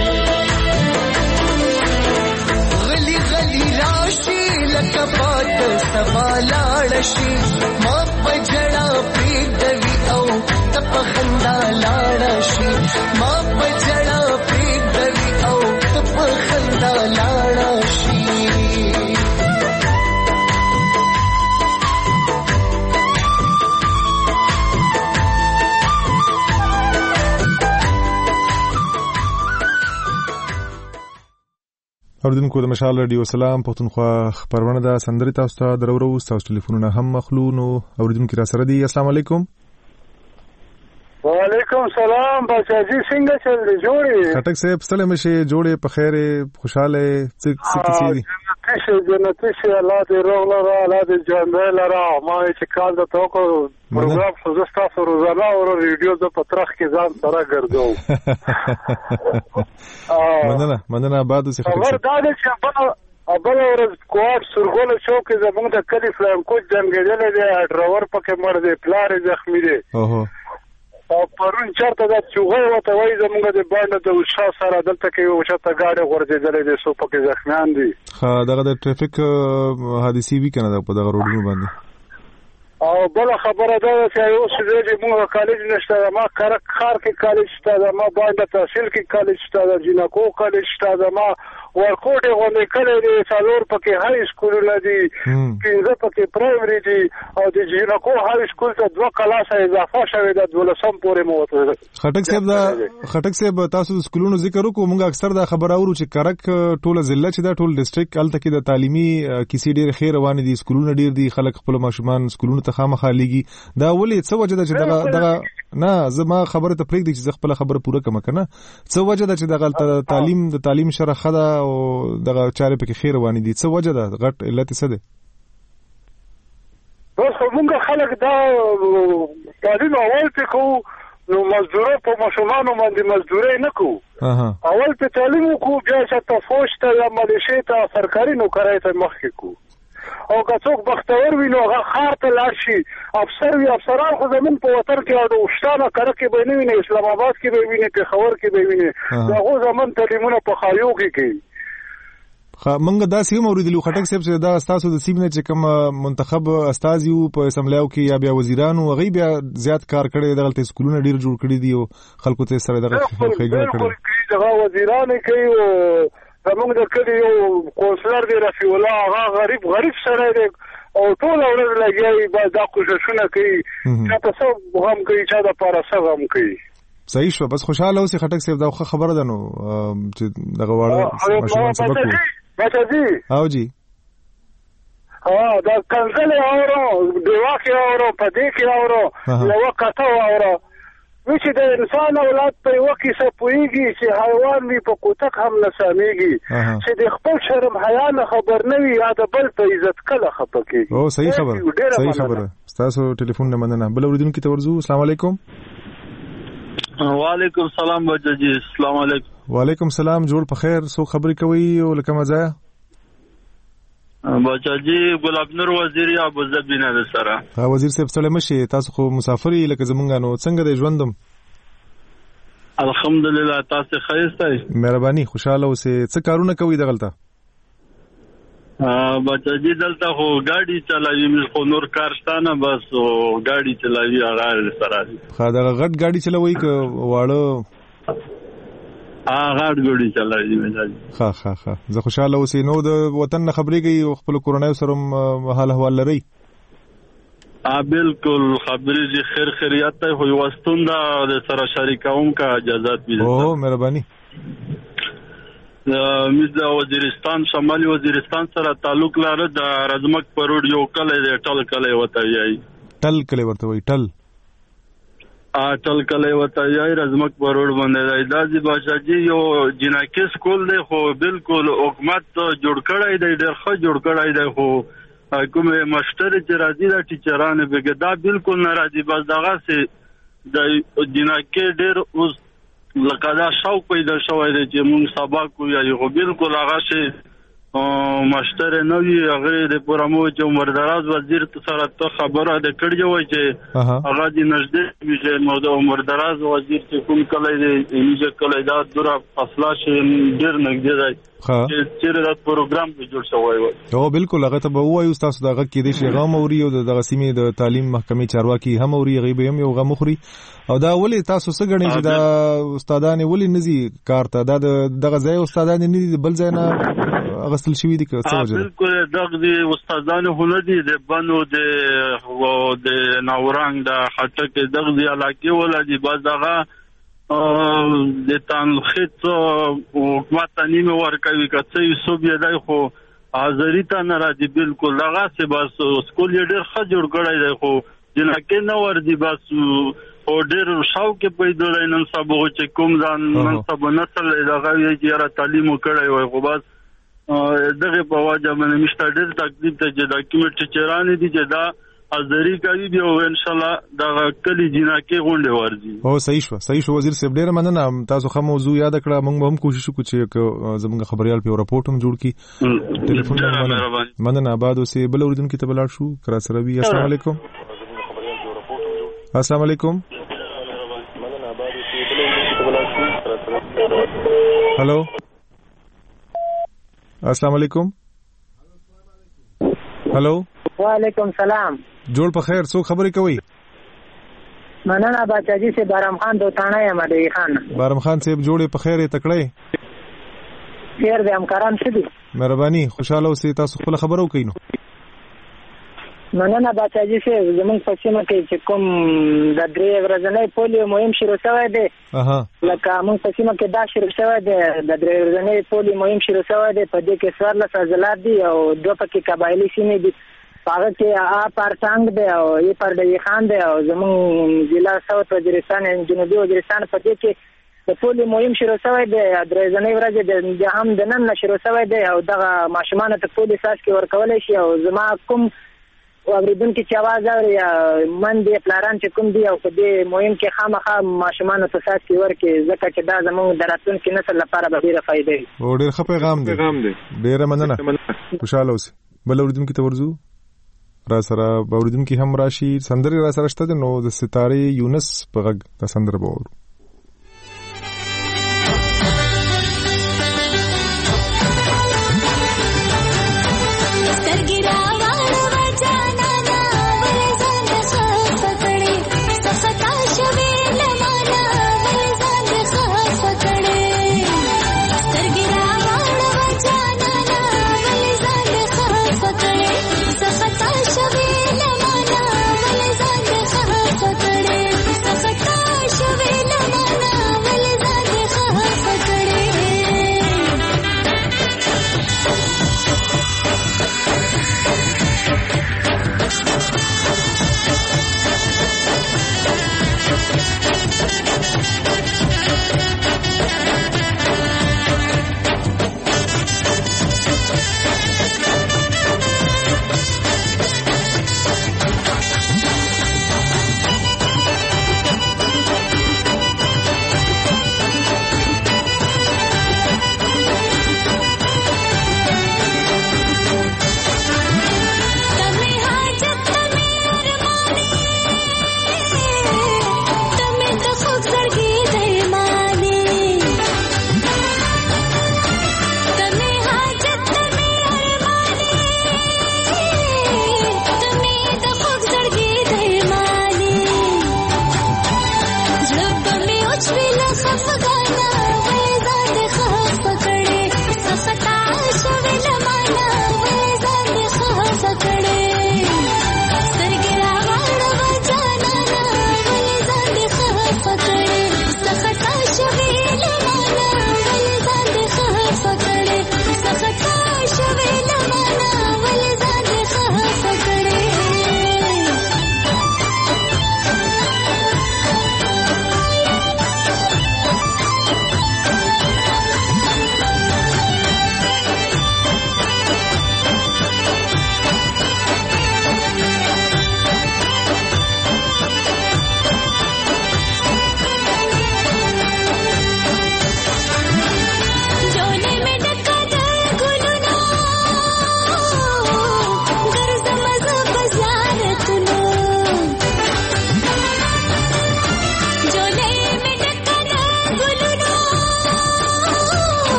H: غلی غلی راشي لکه پات سبا لاړ شي ما پچړه پریږدوي او په خندا لاړ شي ما پچړه پریږدوي او په خندا لاړ شي
A: اوردونکو د مشال رادیو سلام پښتونخوا خبرونه ده سندري تاسو ته درورو تاسو ټلیفونونه هم مخلو نو اوردونکو را سره دي السلام علیکم
M: وعلیکم سلام بچاجي څنګه چل دی جوړي
A: خټک صاحب ستله مشه جوړه په خیره خوشاله څه څه کیسې دي
M: تشه جنتی شي الله دې روغ لره الله دې جنبه لره ما چې کال د توکو پروګرام خو زستا روزانه او ریډیو د پترخ کې ځان سره ګرځو
A: مننه مننه بعد څه
M: خبر دا چې په ابل ورځ کوټ سرغول چوک زموږ د کلی فلانکو جنگیدل دی ډرایور پکې مړ دی پلار زخمی دی
A: اوه
M: او پرون چرته د چوغې وته وای زموږ د باندې د وشا سره دلته کې یو چرته گاډي ورځېدلې دي سو پکې زخمیان دي
A: ها دغه د ټریفیک حادثې وی کنه په دغه روډونو باندې
M: او بل خبره ده چې یو څه دی موږ کالج نشته ما کارک خار کې کالج شته ما باندې تحصیل کې کالج شته جنکو کالج شته ما ورکوټه غونډه کړې دي څلور پکې هاي سکولونه دي پنځه پکې پرایمري دي او د جنکو هاي سکول ته دوه کلاسه اضافه شوه د دولسم پورې موته
A: خټک صاحب دا خټک صاحب تاسو د سکولونو ذکر وکړو موږ اکثر دا خبر اورو چې کرک ټوله ضلع چې دا ټول ډیسټریکټ الته کې د تعلیمي کیسې ډېر خیر روان دي سکولونه ډېر دي خلک خپل ماشومان سکولونو ته خامخا لګي دا ولې څه وجه ده چې دغه دغه نه زما خبره ته پرېږدي چې خپل خبره پوره کړم کنه څه وجه ده چې دغه تعلیم د تعلیم شره خدا او دغه چارې پکې خیر روان دي څه وجه ده غټ علت څه ده
M: اوس موږ خلک دا تعلیم اول ته کو نو مزدورو په ماشومانو باندې مزدوري نه کو اول په تعلیم کو بیا چې تفوش ته یا ملیشې ته سرکاري نوکرۍ ته مخکې کو او که څوک بختور وي نو هغه خار ته لاړ شي افسر وي افسران خو زمون په وطن کې او شتانه کړه کې به نه ویني اسلام آباد کې به ویني پېښور کې به ویني هغه زمون تعلیمونه په خاریو کې کوي
A: خا منګه دا سیم اوریدلو خټک صاحب چې دا استاسو د سیمه چې کوم منتخب استازیو په اسمبلیو کې یا بیا وزیرانو غي بیا زیات کار کړي دغه سکولونه ډیر جوړ کړي دي او خلکو ته سره دغه خېګړه کړي
M: دغه وزیرانو کوي او زموږ د کلی یو کونسلر دی رفیع الله هغه غریب غریب سره دی او ټول ورځ لګي با دا کوششونه کوي چې تاسو هم کوي چې دا پاراسه هم کوي
A: صحیح شو بس خوشاله اوسې خټک صاحب دا خبره ده نو چې دغه واړه ماشومان سبق وو
M: بچا جی
A: او جی
M: ها دا کنزل اورو دیوا کې اورو پدې کې اورو یو کته اورو چې د انسان اولاد په یو کې څه پويږي چې حیوان وي په کوتک هم نساميږي چې د خپل شرم حیا نه خبر نه وي یا د بل په عزت کله خپکیږي
A: او صحیح خبره صحیح خبره تاسو ټلیفون نه مننه. بل اوریدونکو ته ورځو. السلام علیکم.
N: وعلیکم سلام بچی. السلام علیکم.
A: وعلیکم سلام. جوړ په خیر. سو خبرې کوي او لکه مزه
N: بچی ګلاب نور وزیر ابو ظبی نه سره.
A: ها وزیر صاحب سره مشه. تاسو خو مسافر یې لکه زمونږ نو څنګه د ژوندم؟
N: الحمدلله تاسو خیرسته.
A: مهرباني خوشاله اوسه. څه کارونه کوي دغلطه؟
N: بچی دلته خو ګاډي چلاوي مې خو نور کارستانه بس ګاډي چلاوي هغه سره.
A: خا دا غټ ګاډي چلوي ک واړه
N: ها غټ ګاډي چلاوي مې.
A: ها ها ها زه خوشاله اوسې. نو د وطن خبرې کوي خپل کورونای سره حال احوال لري؟
N: ا بالکل خبرې دي خیر خیریت ته هو واستون دا د سره شریکوم کا اجازه دي.
A: او مهرباني.
N: مز د وزیرستان شمالي وزیرستان سره تعلق لري. د رزمک پروډ یو کله د ټل کله وته یي.
A: ټل کله ورته وي ټل
N: ا ټل کله وته یي رزمک پروډ باندې دا د باشاجي یو جناکي سکول دی خو بالکل حکومت جوړ کړی دی ډېر ښه جوړ کړی دی خو کومه مشتری چې راځي دا ټیچرانه به دا بالکل ناراضي. بس دغه سي د جناکي ډېر اوس لکه دا شوق پیدا شوی دی چې مونږ سبق ویایو خو بالکل هغه شي مشتری نه وي. هغه د پرمو چې عمر دراز وزیر سره ته خبره ده کړی وای چې هغه د نږدې ویژه مو د عمر دراز وزیر چې کوم کله دی ایجه کله دا دوره فاصله شي ډیر نږدې دی چې چیرې دا پروګرام به جوړ شوی وای.
A: او بالکل هغه ته به وایو تاسو دغه کې د شیغام اوري او د غسیمې د تعلیم محکمې چارواکي هم اوري غیبه هم یو غو مخري. او دا ولې تاسو څه غړي چې دا استادان ولې نزي کار ته دا دغه ځای استادان نه دي بل ځای نه غسل شوی دي که څه وجه؟
N: بالکل دغه دي استادان هونه دي د بنو د و د ناورنګ د خټک دغه دي علاقه ولادي باز دغه د تنخیط حکومت نیمه ورکوي کڅي صوب یې خو حاضری ته نه راځي. بالکل دغه څه بس سکول ډېر ښه جوړ کړی دی خو جنکه نه وردی بس او ډېر شوق پیدا لري. نن سبا چې کوم ځان نن سبا نسل دغه یې را تعلیم کړی وای خو بس دغه په واجب باندې مشته ډېر تکلیف ته چې ډاکومنټ چیرانه دي چې دا حاضری کوي بیا ان شاء الله دا کلی جنکه غونډه ورځي.
A: او صحیح شو صحیح شو وزیر صاحب ډېر مننه. تاسو خو موضوع یاد کړه موږ هم کوشش وکړو چې زموږ خبريال په راپورټ هم جوړ کړي. ټلیفون مننه آباد اوسې. بل اوریدونکو ته بلاړ شو کرا سره وی. السلام علیکم. السلام علیکم. هلو السلام علیکم. هلو
O: وعلیکم سلام.
A: جوړ په خیر. څو خبرې کوي؟
O: مننه بچاجي سے بارم خان دوتانه یم دی خان.
A: بارم خان صاحب جوړې په خیر تکړه.
O: خیر دې همکاران څه دي؟
A: مهرباني خوشاله اوسې. تاسو خپل خبرو کوي نو.
O: مننه بچاجي سے زمونږ په سیمه کې چې کوم د درې ورځې پولیو مهم شروع شوی دی.
A: اها
O: لکه موږ په سیمه کې دا شروع شوی دی د درې ورځې پولیو مهم شروع شوی دی. په دې کې څوارلس عضلات دي او دوه پکې قبایلي سیمې دي. هغه کې ا پارټانګ دی او ای پر دی خان دی او زمونږ ضلع ساوث وزیرستان جنوبي وزیرستان په دې کې د پولیو مهم شروع شوی دی. درې ورځې ورځې د هم د نن شروع شوی دی او دغه ماشومان ته پولیو ساس کې ورکول شي. او زما کوم اوریدونکو چې आवाज اوري من دې پلاران چې کوم دی او په دې مهم کې خامخا ماشومان ته ساس کې ورکې ځکه چې دا زموږ دراتون کې نسل لپاره به ډیره فائدې وي.
A: او ډیر ښه پیغام دی. پیغام دی. ډیره مننه. خوشاله اوسئ. بل اوریدونکو ته ورځو را سره اوریدونکو هم راشي. سندري را سره شته نو د ستاره یونس په غږ د سندر به ورو.
P: شوی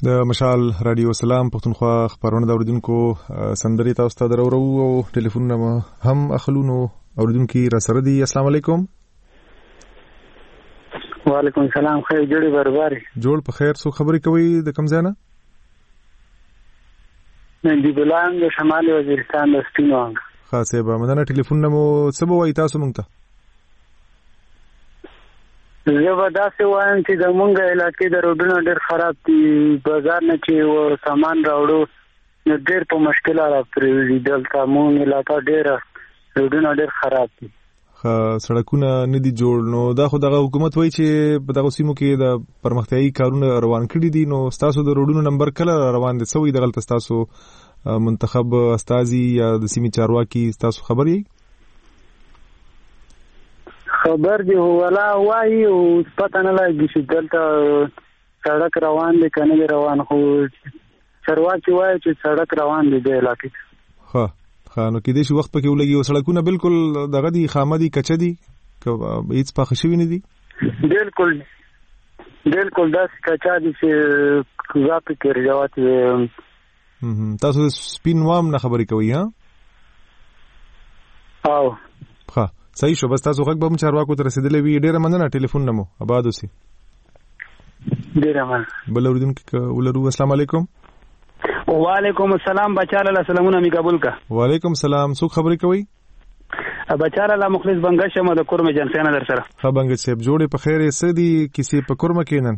A: د مشال رادیو سلام پښتونخوا خبرونه د اوریدونکو سندري تاسو ته درو او ټلیفون هم اخلونو اوریدونکو را سره دي. السلام علیکم.
P: وعلیکم السلام. خیر جوړی برابر
A: جوړ په خیر. سو خبري کوي د کوم ځای نه؟
P: من دی بلان د شمال وزیرستان د سپینوانګ.
A: خاصه به مدنه ټلیفون نمو سبا وای تاسو مونږ ته
P: زه به داسې وایم چې د مونږ علاقې د روډونو ډېر خراب دي. بازار نه چې سامان راوړو نو ډېر په مشکله راپرېږي. دلته مونږ علاقه ډېره روډونه ډېر خراب دي.
A: سړکونه نه دي جوړ. نو دا خو دغه حکومت وایي چې په دغه سیمو کې د پرمختیایي کارونه روان کړي دي. نو ستاسو د روډونو نمبر کله روان دي؟ سوي دغلته ستاسو منتخب استازي یا د سیمې چارواکي ستاسو خبر یې؟
P: خبر دی ولا وایي او پته نه لګي چې دلته سړک روان دی کنه دی روان. خو چارواکي وایي چې سړک روان دی د علاقې.
A: ها ها نو کې دې شي وخت پکې ولګي او سړکونه بالکل دغه دي خامه دي کچه دي هیڅ پاخه شوی نه دي.
P: بالکل بالکل داسې کچا دي چې زاپې کې رجوات وي.
A: تاسو سپین وام نه خبرې کوي ها؟
P: او
A: ها صحیح شو. بس تاسو غږ به چارواکو ته رسیدلې وي. ډیره مننه. ټلیفون نمو آباد اوسئ.
P: ډیره مننه.
A: بل اوریدونکو ولرو. السلام علیکم.
I: وعلیکم السلام. بچاله الله سلامونه می قبول کا.
A: وعلیکم السلام. څوک خبرې کوي؟
I: بچاله الله مخلص بنگش ما د کورمه جنسیانه در سره.
A: ها بنگش صاحب جوړې په خیر یې سدي کسی په کورمه کېنن؟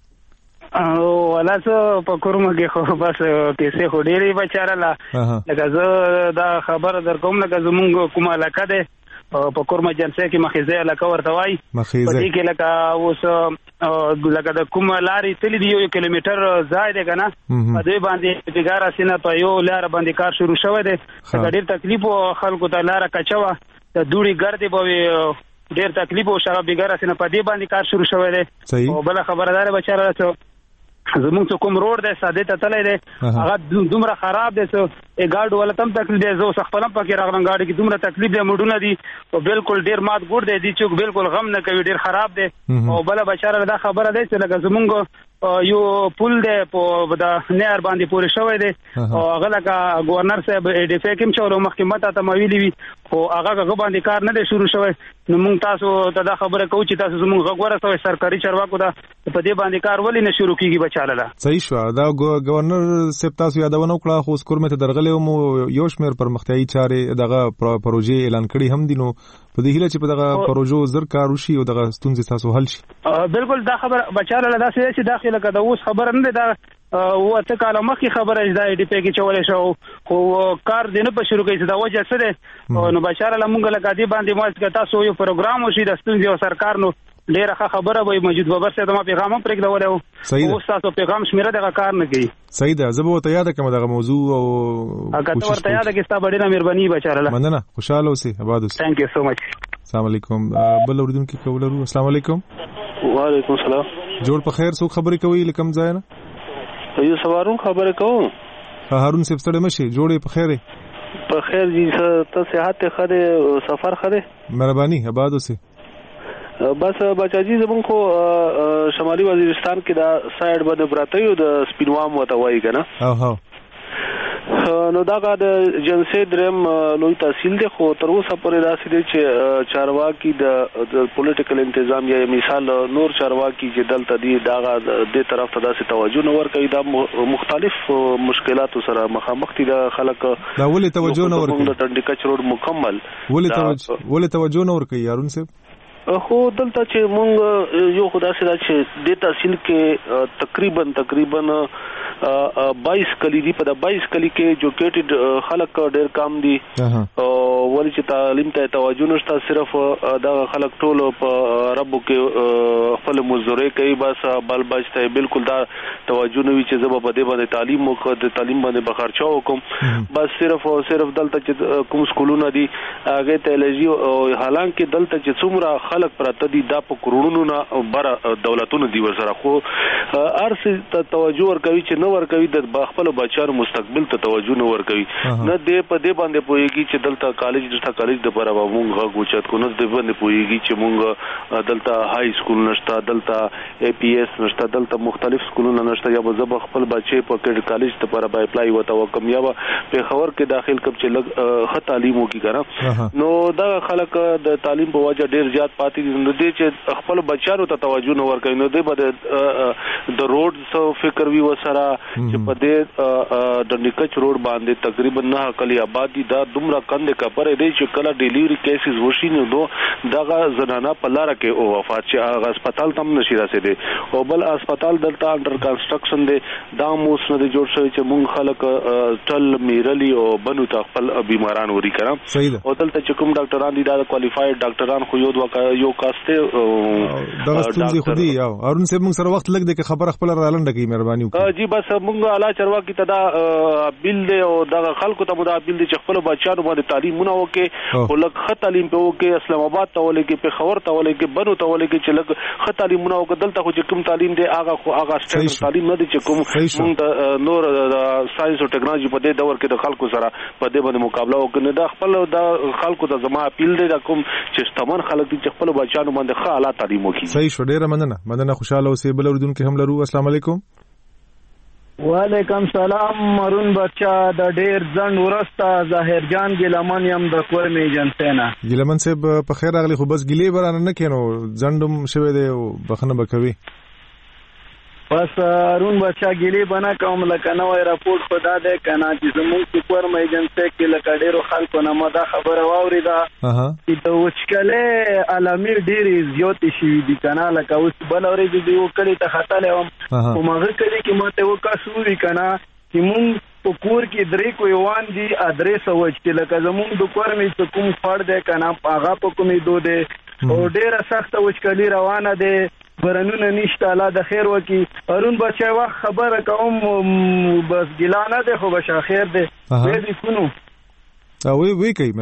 I: او ولا څه په کورمه کې خو بس کیسه خو ډېری بچاله الله لکه زه دا خبر در کوم لکه زمونږ کومه علاقه ده په کورمه جنسه کې مخیزه علاقه ورته وای. په دې کې لکه اوس لکه د کوم لارې تللی دی یو کیلومتر ځای دی کنه په دې باندې بګاره سینه په یو لار باندې کار شروع شوی دی. ډېر تکلیف خلکو ته لار کچوا د دوړي ګرځي به ډېر تکلیف او شغه بګاره سینه په دې باندې کار شروع شوی دی. او بل خبردار بچاره ته زمونږ څه کوم روډ دی ساده ته تللی دی هغه دومره خراب دی چې ګاډو ولا تم تکلیف دی. زه اوس خپل پکې راغلم ګاډي کې دومره تکلیف دی موډونه دي او بالکل ډېر مات ګوډ دی. دي چې بالکل غم نه کوي ډېر خراب دی. او بل بچاره دا خبره دی چې لکه زمونږ یو پول دی په د نهر باندې پورې شوی دی او هغه لکه گورنر صاحب ډی فی کوم چولو محکمه ته ماویلی وي خو هغه هغه باندې کار نه دی شروع شوی. نو مونږ تاسو ته دا خبره کوو چې تاسو زمونږ غږ ورسوئ سرکاري چارواکو ته په دې باندې کار ولې نه شروع کیږي بچاله ده.
A: صحیح شو. دا گورنر صاحب تاسو یادونه وکړه خو سکور مته درغلې مو یو شمېر پرمختیایي چارې دغه پروژې اعلان کړي هم دي. نو په دې هیله چې په دغه پروژو زر کار وشي او دغه ستونزې تاسو حل شي.
I: بالکل دا خبر بچاله ده چې داخله کده اوس خبر نه ده او ته کاله مخکې خبره اجازه ډی پی کې چولې شو خو کار دینه په شروع کې دا وجه څه ده. نو بشار الله مونږ لکه دې باندې ماسک تاسو یو پروګرام وشي د ستونزې او سرکار نو ډیره ښه خبره وي. موجود بابر سره ما پیغام هم پرېږدول او اوس تاسو پیغام شمیره دغه کار نه کوي.
A: صحیح ده. زه به ته یاد کوم دغه موضوع او
I: کوشش ورته یاد کې ستا ډیره مهرباني بچاره الله.
A: مننه. خوشاله اوسئ. آباد اوسئ.
I: ثانک یو سو مچ.
A: السلام علیکم. بل اوریدونکو کولرو. السلام علیکم.
Q: وعلیکم السلام.
A: جوړ په خیر. څوک خبرې کوي لکم ځای نه؟
Q: یو سوارون خبره کوم.
A: هارون صاحب ستړي مشي. جوړې په خیر.
Q: په خیر جی ته صحت خره سفر خره
A: مهرباني. آباد اوسئ.
Q: بس بچاجي زمون خو شمالي وزیرستان کې دا سایډ باندې براته یو د سپینوام وته وای کنه.
A: او ها
Q: نو دا د جنسي درم لوی تحصیل دی خو تر اوسه پورې داسې دی چې چارواکي د پولیټیکل انتظام یا مثال نور چارواکي چې دلته دی داغه د طرف ته داسې توجه نه ورکوي. دا مختلف مشکلات سره مخامخ دي د خلک.
A: دا ولې توجه نه ورکوي؟
Q: د ټنډیکچ روډ مکمل
A: ولې توجه ولې توجه نه ورکوي یارون صاحب؟
Q: خو دلته چې مونږ یو خدا سره چې د تحصیل کې تقریبا تقریبا بائیس کلی دی په د بائیس کلی کې جو کېټډ خلک ډېر کم دي او ولې چې تعلیم ته توجه نشته. صرف دا خلک ټول په ربو کې خپل مزدوري کوي بس بل بچته بالکل دا توجه نه وي چې زه په دې باندې تعلیم وکړم د تعلیم باندې بخرچا وکم. بس صرف او صرف دلته چې کوم سکولونه دي هغه ته لږی او حالانکه دلته چې څومره خلک پراته دي دا په کرونو نه بر دولتونو دی ورسره خو ارس ته توجه ورکوي چې نه ورکوي د خپل بچیانو مستقبل ته توجه نه ورکوي نه دې په دې باندې پوهیږي چې دلته کالج دلته کالج د پر موږ غو چت کو نه دې باندې پوهیږي چې موږ دلته های سکول نشته دلته ای پی ایس نشته دلته مختلف سکولونه نشته یا به زب خپل بچي په کالج ته پر اپلای وته وکم یا په خبر کې داخل کب چې لګ خ تعلیم وکي کنه نو دا خلک د تعلیم په وجه ډیر زیات پاتې دي نو دې چې خپل بچیانو ته توجه نه ورکوي نو دې به د روډ سو فکر وی وسره چې په دې د نکچ روډ باندې تقریبا نه کلی آبادی دا دومره کندې کپره دی چې کله ډیلیوري کیسز وشي نو دو دغه زنانه په لار کې او وفات چې هغه هسپتال تم نشي رسیدي او بل هسپتال دلته انډر کنسټرکشن دی دا موس نه جوړ شوی چې مونږ خلک ټل میرلی او بنو ته خپل بیماران وري کړم او دلته چې کوم ډاکټران دي دا کوالیفاید ډاکټران خو یو یو کاسته
A: دا ستونزې خو دي یو ارون صاحب موږ سره وخت لګ دی که خبره خپل را لنډه کی مهرباني وکړئ
Q: جی بس موږ اعلی چرواکي ته دا بیل دی او دا خلکو ته دا بیل دی چې خپل بچیانو باندې تعلیمونه وکړي او لږ ښه تعلیم په وکړي اسلام آباد ته ولګي په خبر ته ولګي بنو ته ولګي چې لږ ښه تعلیمونه وکړي دلته خو چې کوم تعلیم دی هغه خو هغه ستاسو تعلیم نه دی چې کوم موږ نور ساينس او ټیکنالوژي په دې دور کې د خلکو سره په دې باندې مقابله وکړي دا خپل د خلکو ته زما اپیل دی دا کوم چې ستمن خلک دي چې خپل بچیانو باندې ښه اعلی تعلیم وکړي
A: صحیح شو ډیره مننه مننه خوشاله اوسې بل اوردونکو هم لرو السلام علیکم
I: وعلیکم سلام مرون بچا د ډیر ځن ورستا ظاهر جان ګلمن يم د کور می جنسینا
A: ګلمن صاحب په خیر اغلی خو بس ګلی برانه نه کینو ځندم شوه دی بخنه بکوي
I: بس ارون بچا ګلی بنا کوم لکه نوې راپورټ خدا دې کنا چې زموږ سپر می جنسه کې لکه ډیرو خلکو نه مده خبره واوریدا چې د وچکله علامه ډیرې زیات شي دي کنا لکه اوس بل اورې دی وکړي ته خطاله هم او مغه کړي کې ماته وکاسوري کنا چې مونږ په کور کې درې کوی وان دي ادرس وچته لکه زموږ د کور می کوم فړ ده کنا هغه په کومې دو ده او ډیره سخت وچکلی روانه ده برنونه نشته الله د خیر وکي ارون بچي واخ خبره کوم بس ګلانه ده خو بشا خیر ده وې کونو
A: او وی وی کوي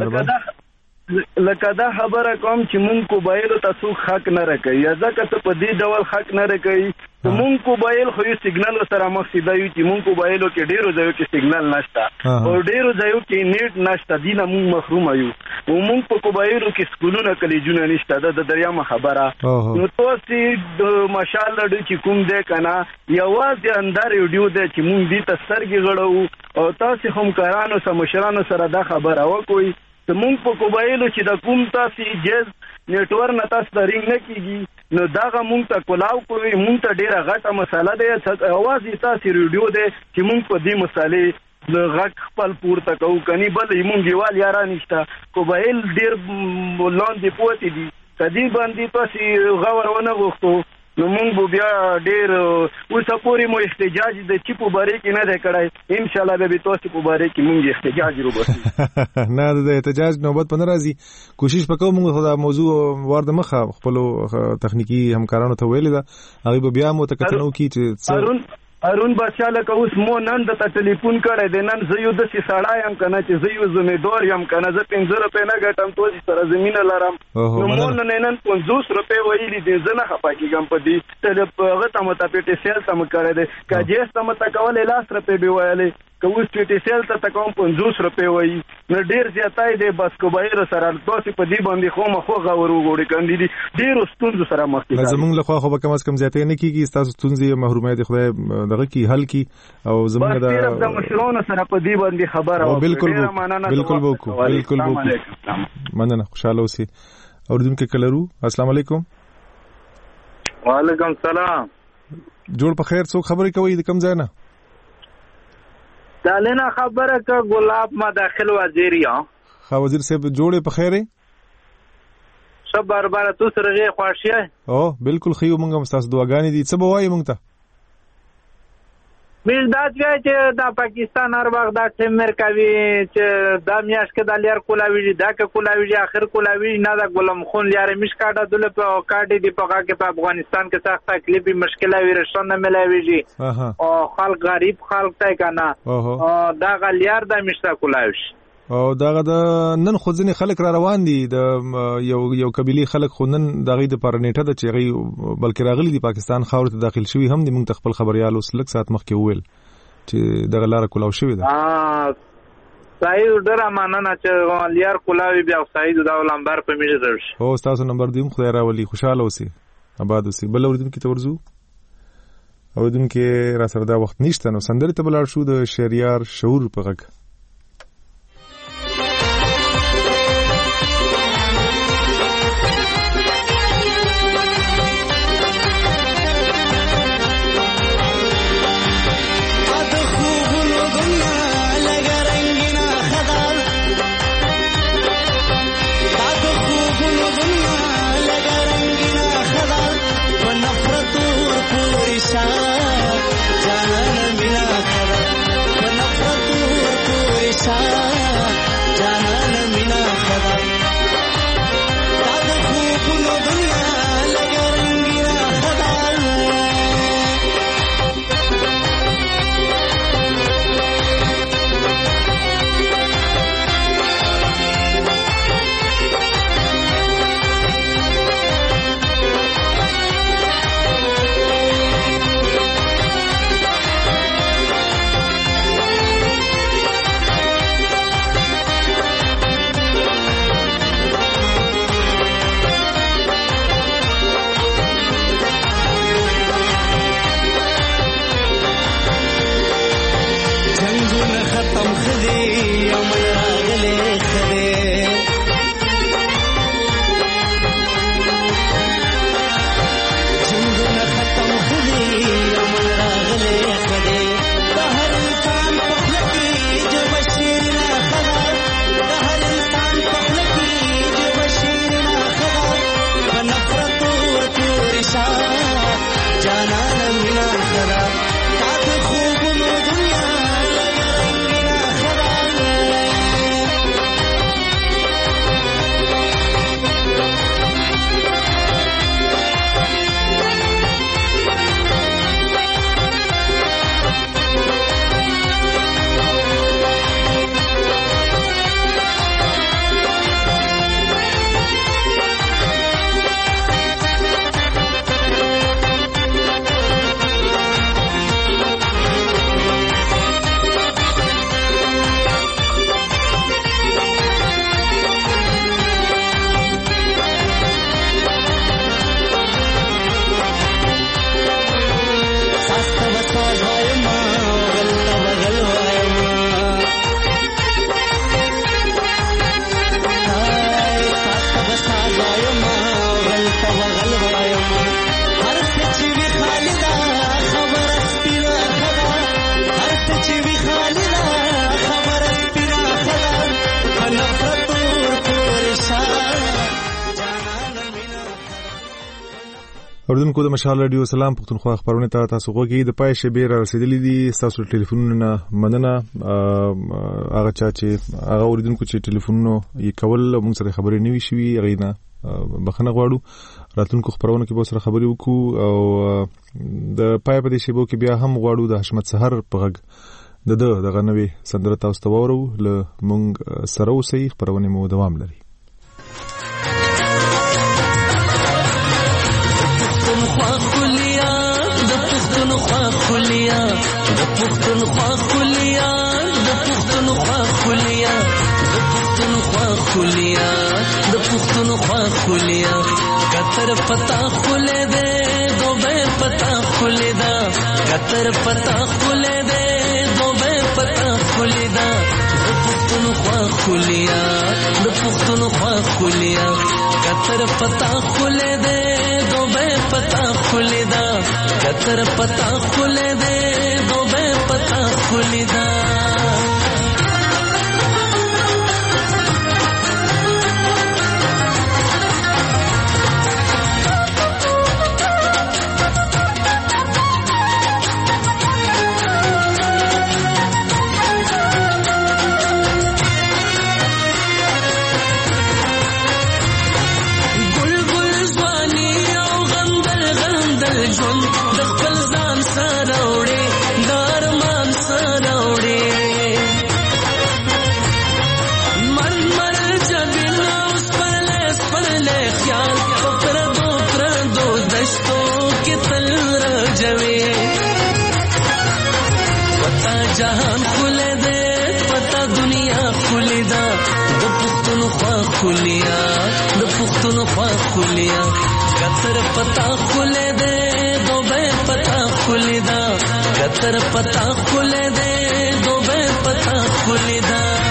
A: مهربان
I: لکه دا خبره کوم چې مونږ کو بایلو تاسو حق نه راکړي یا ځکه ته په دې ډول حق نه راکړي مونږ کو بایل خو یو سیګنال سره مخې دی چې مونږ کو بایلو کې ډیرو ځایو کې سیګنال نشته او ډیرو ځایو کې نیټ نشته دینه مونږ محروم یو او مونږ په کو بایلو کې سکولونه کلیجونه نشته د دریامه خبره نو تاسو د ماشاءالله د چې کوم دې کنه یوازې اندر ویډیو دې چې مونږ دې تسرګي غړو او تاسو هم کارانو سره مشرانو سره دا خبره وکوي ته مونږ په کوبایلو چې د کوم تاسو جز نیټورک نه تاسو درینګ نه کیږي نو داغه مونږ ته کولاو کوي مونږ ته ډیره غټه مسله ده چې اواز یې تاسو ریډیو ده چې مونږ په دې مسالې د غټ خپل پورته کوو کني بل مونږ دیوال یارا نشته کوبایل ډیر لاندې پوتې دي کدی باندې تاسو غور ونه غوښتو نو مونږ بیا ډیر اوس پورې مو احتجاج د چپو باره کې نه ده کړای ان شاء الله به تاسو په باره کې مونږ احتجاج وروبسو
A: نه د احتجاج نوبت پنه راځي کوشش وکړو مونږ خدا موضوع ورده مخه خپل تخنیکی همکارانو ته ویل دا هغه بیا مو تکتنو کی چې
I: ارون بچاله که اوس مو نن د ټلیفون کړی د نن زه یو د سي سړی یم کنه چې زه یو زمیدار یم کنه زه پنځه روپۍ نه ګټم تو سره زمينه لرم نو مو نن نن پنځوس روپۍ ویلي دي زه نه خپه کېږم په دې ته هغه ته مته پیټې سیل ته م کړی دی که جیس ته مته کولې لاس روپۍ به ویلې که اوس پیټې سیل ته ته کوم پنځوس روپۍ وایي نو ډېر زیاتی دی بس کوبایر سره تاسې په دې باندې خو مخو غور وګورې کندي دي ډېرو ستونزو سره مخ کېږي
A: زمونږ لخوا خو به کم از کم زیاتی نه کېږي ستاسو ستونزې محرومیت د خدای دغه کی حل کی او زمونږ د
I: د مشرانو سره په دې باندې خبره
A: او بالکل بالکل وکړو بالکل وکړو مننه خوشاله اوسئ اوردونکو کلرو السلام علیکم
R: وعلیکم السلام
A: جوړ په خیر څوک خبرې کوي د کم ځای نه
R: دالنا خبره که ګلاب ما داخل وزیر یا
A: خا وزیر صاحب جوړې په خیره
R: سب برابر تو سره غي خواشيه
A: او بالکل خيو مونږه مستاس دعاګانې دي څه به وایي مونږ ته
R: مې دا چې دا پاکستان هر وخت دا ټیمر کوي چې دا میاش کې د لیر کولاوي دا کې کولاوي اخر کولاوي نه دا ګلم خون لیر مش کاټه دله په کاټي دی په کې په افغانستان کې سخت تکلیف مشکله وي رسونه ملاويږي او خلک غریب خلک ته کنه او دا غلیار د مشتا کولاوي
A: او داغه د نن خو ځنې خلک را روان دي د یو یو قبيلي خلک خو نن دغه د پرنيټه د چغي بلکې راغلي دي پاکستان خاور ته داخل شوی هم د مونږ خپل خبريال اوس لک سات مخ کې ویل چې دغه لار کولاو شوې ده.
R: ها سعید ډېر مننه چې لیار کولاوي بیا سعید دا نمبر په میږي درش.
A: او تاسو نمبر دیم خدای راولي خوشاله اوسئ آباد اوسئ. بل اوریدونکو ته ورځو اوریدونکو را سره دا وخت نشته نو سندرې ته بلار شو د شهریار شعور په غږ. اوردونکو د مشال رادیو سلام پښتونخوا خبرونه ته تاسو غوږی د پای شبیر رسیدلې دي. تاسو ټلیفونونه مننه هغه چا چې هغه اوریدونکو چې ټلیفونونه یې کول موږ سره خبرې نه وی شوي هغه نه بخنه غواړو. راتلونکو خبرونه کې به سره خبرې وکړو او د پای په دې شیبو کې بیا هم غواړو د حشمت سحر په غږ د دغه نوې سندره تاسو ته وورو له موږ سره اوسئ. خبرونه مو دوام لري.
H: خلیا د پښتونخوا خلیا د پښتونخوا خلیا د پښتونخوا خلیا د پښتونخوا خلیا کتر پتا خله دے دوبه پتا خله دا کتر پتا خله دے دوبه پتا خله دا د پښتونخوا خلیا د پښتونخوا خلیا کتر پتا خله دے دوبه پتا خله دا کتر پتا خله دے دوبه پتا خله دا ژوند د خپل ځان سره وړي جهان خله دې پتا دنیا خله دا د پښتونخوا خلیا د پښتونخوا خلیا کتر پتا خله دې دوبه پتا خله دا کتر پتا خله دې دوبه پتا خله دا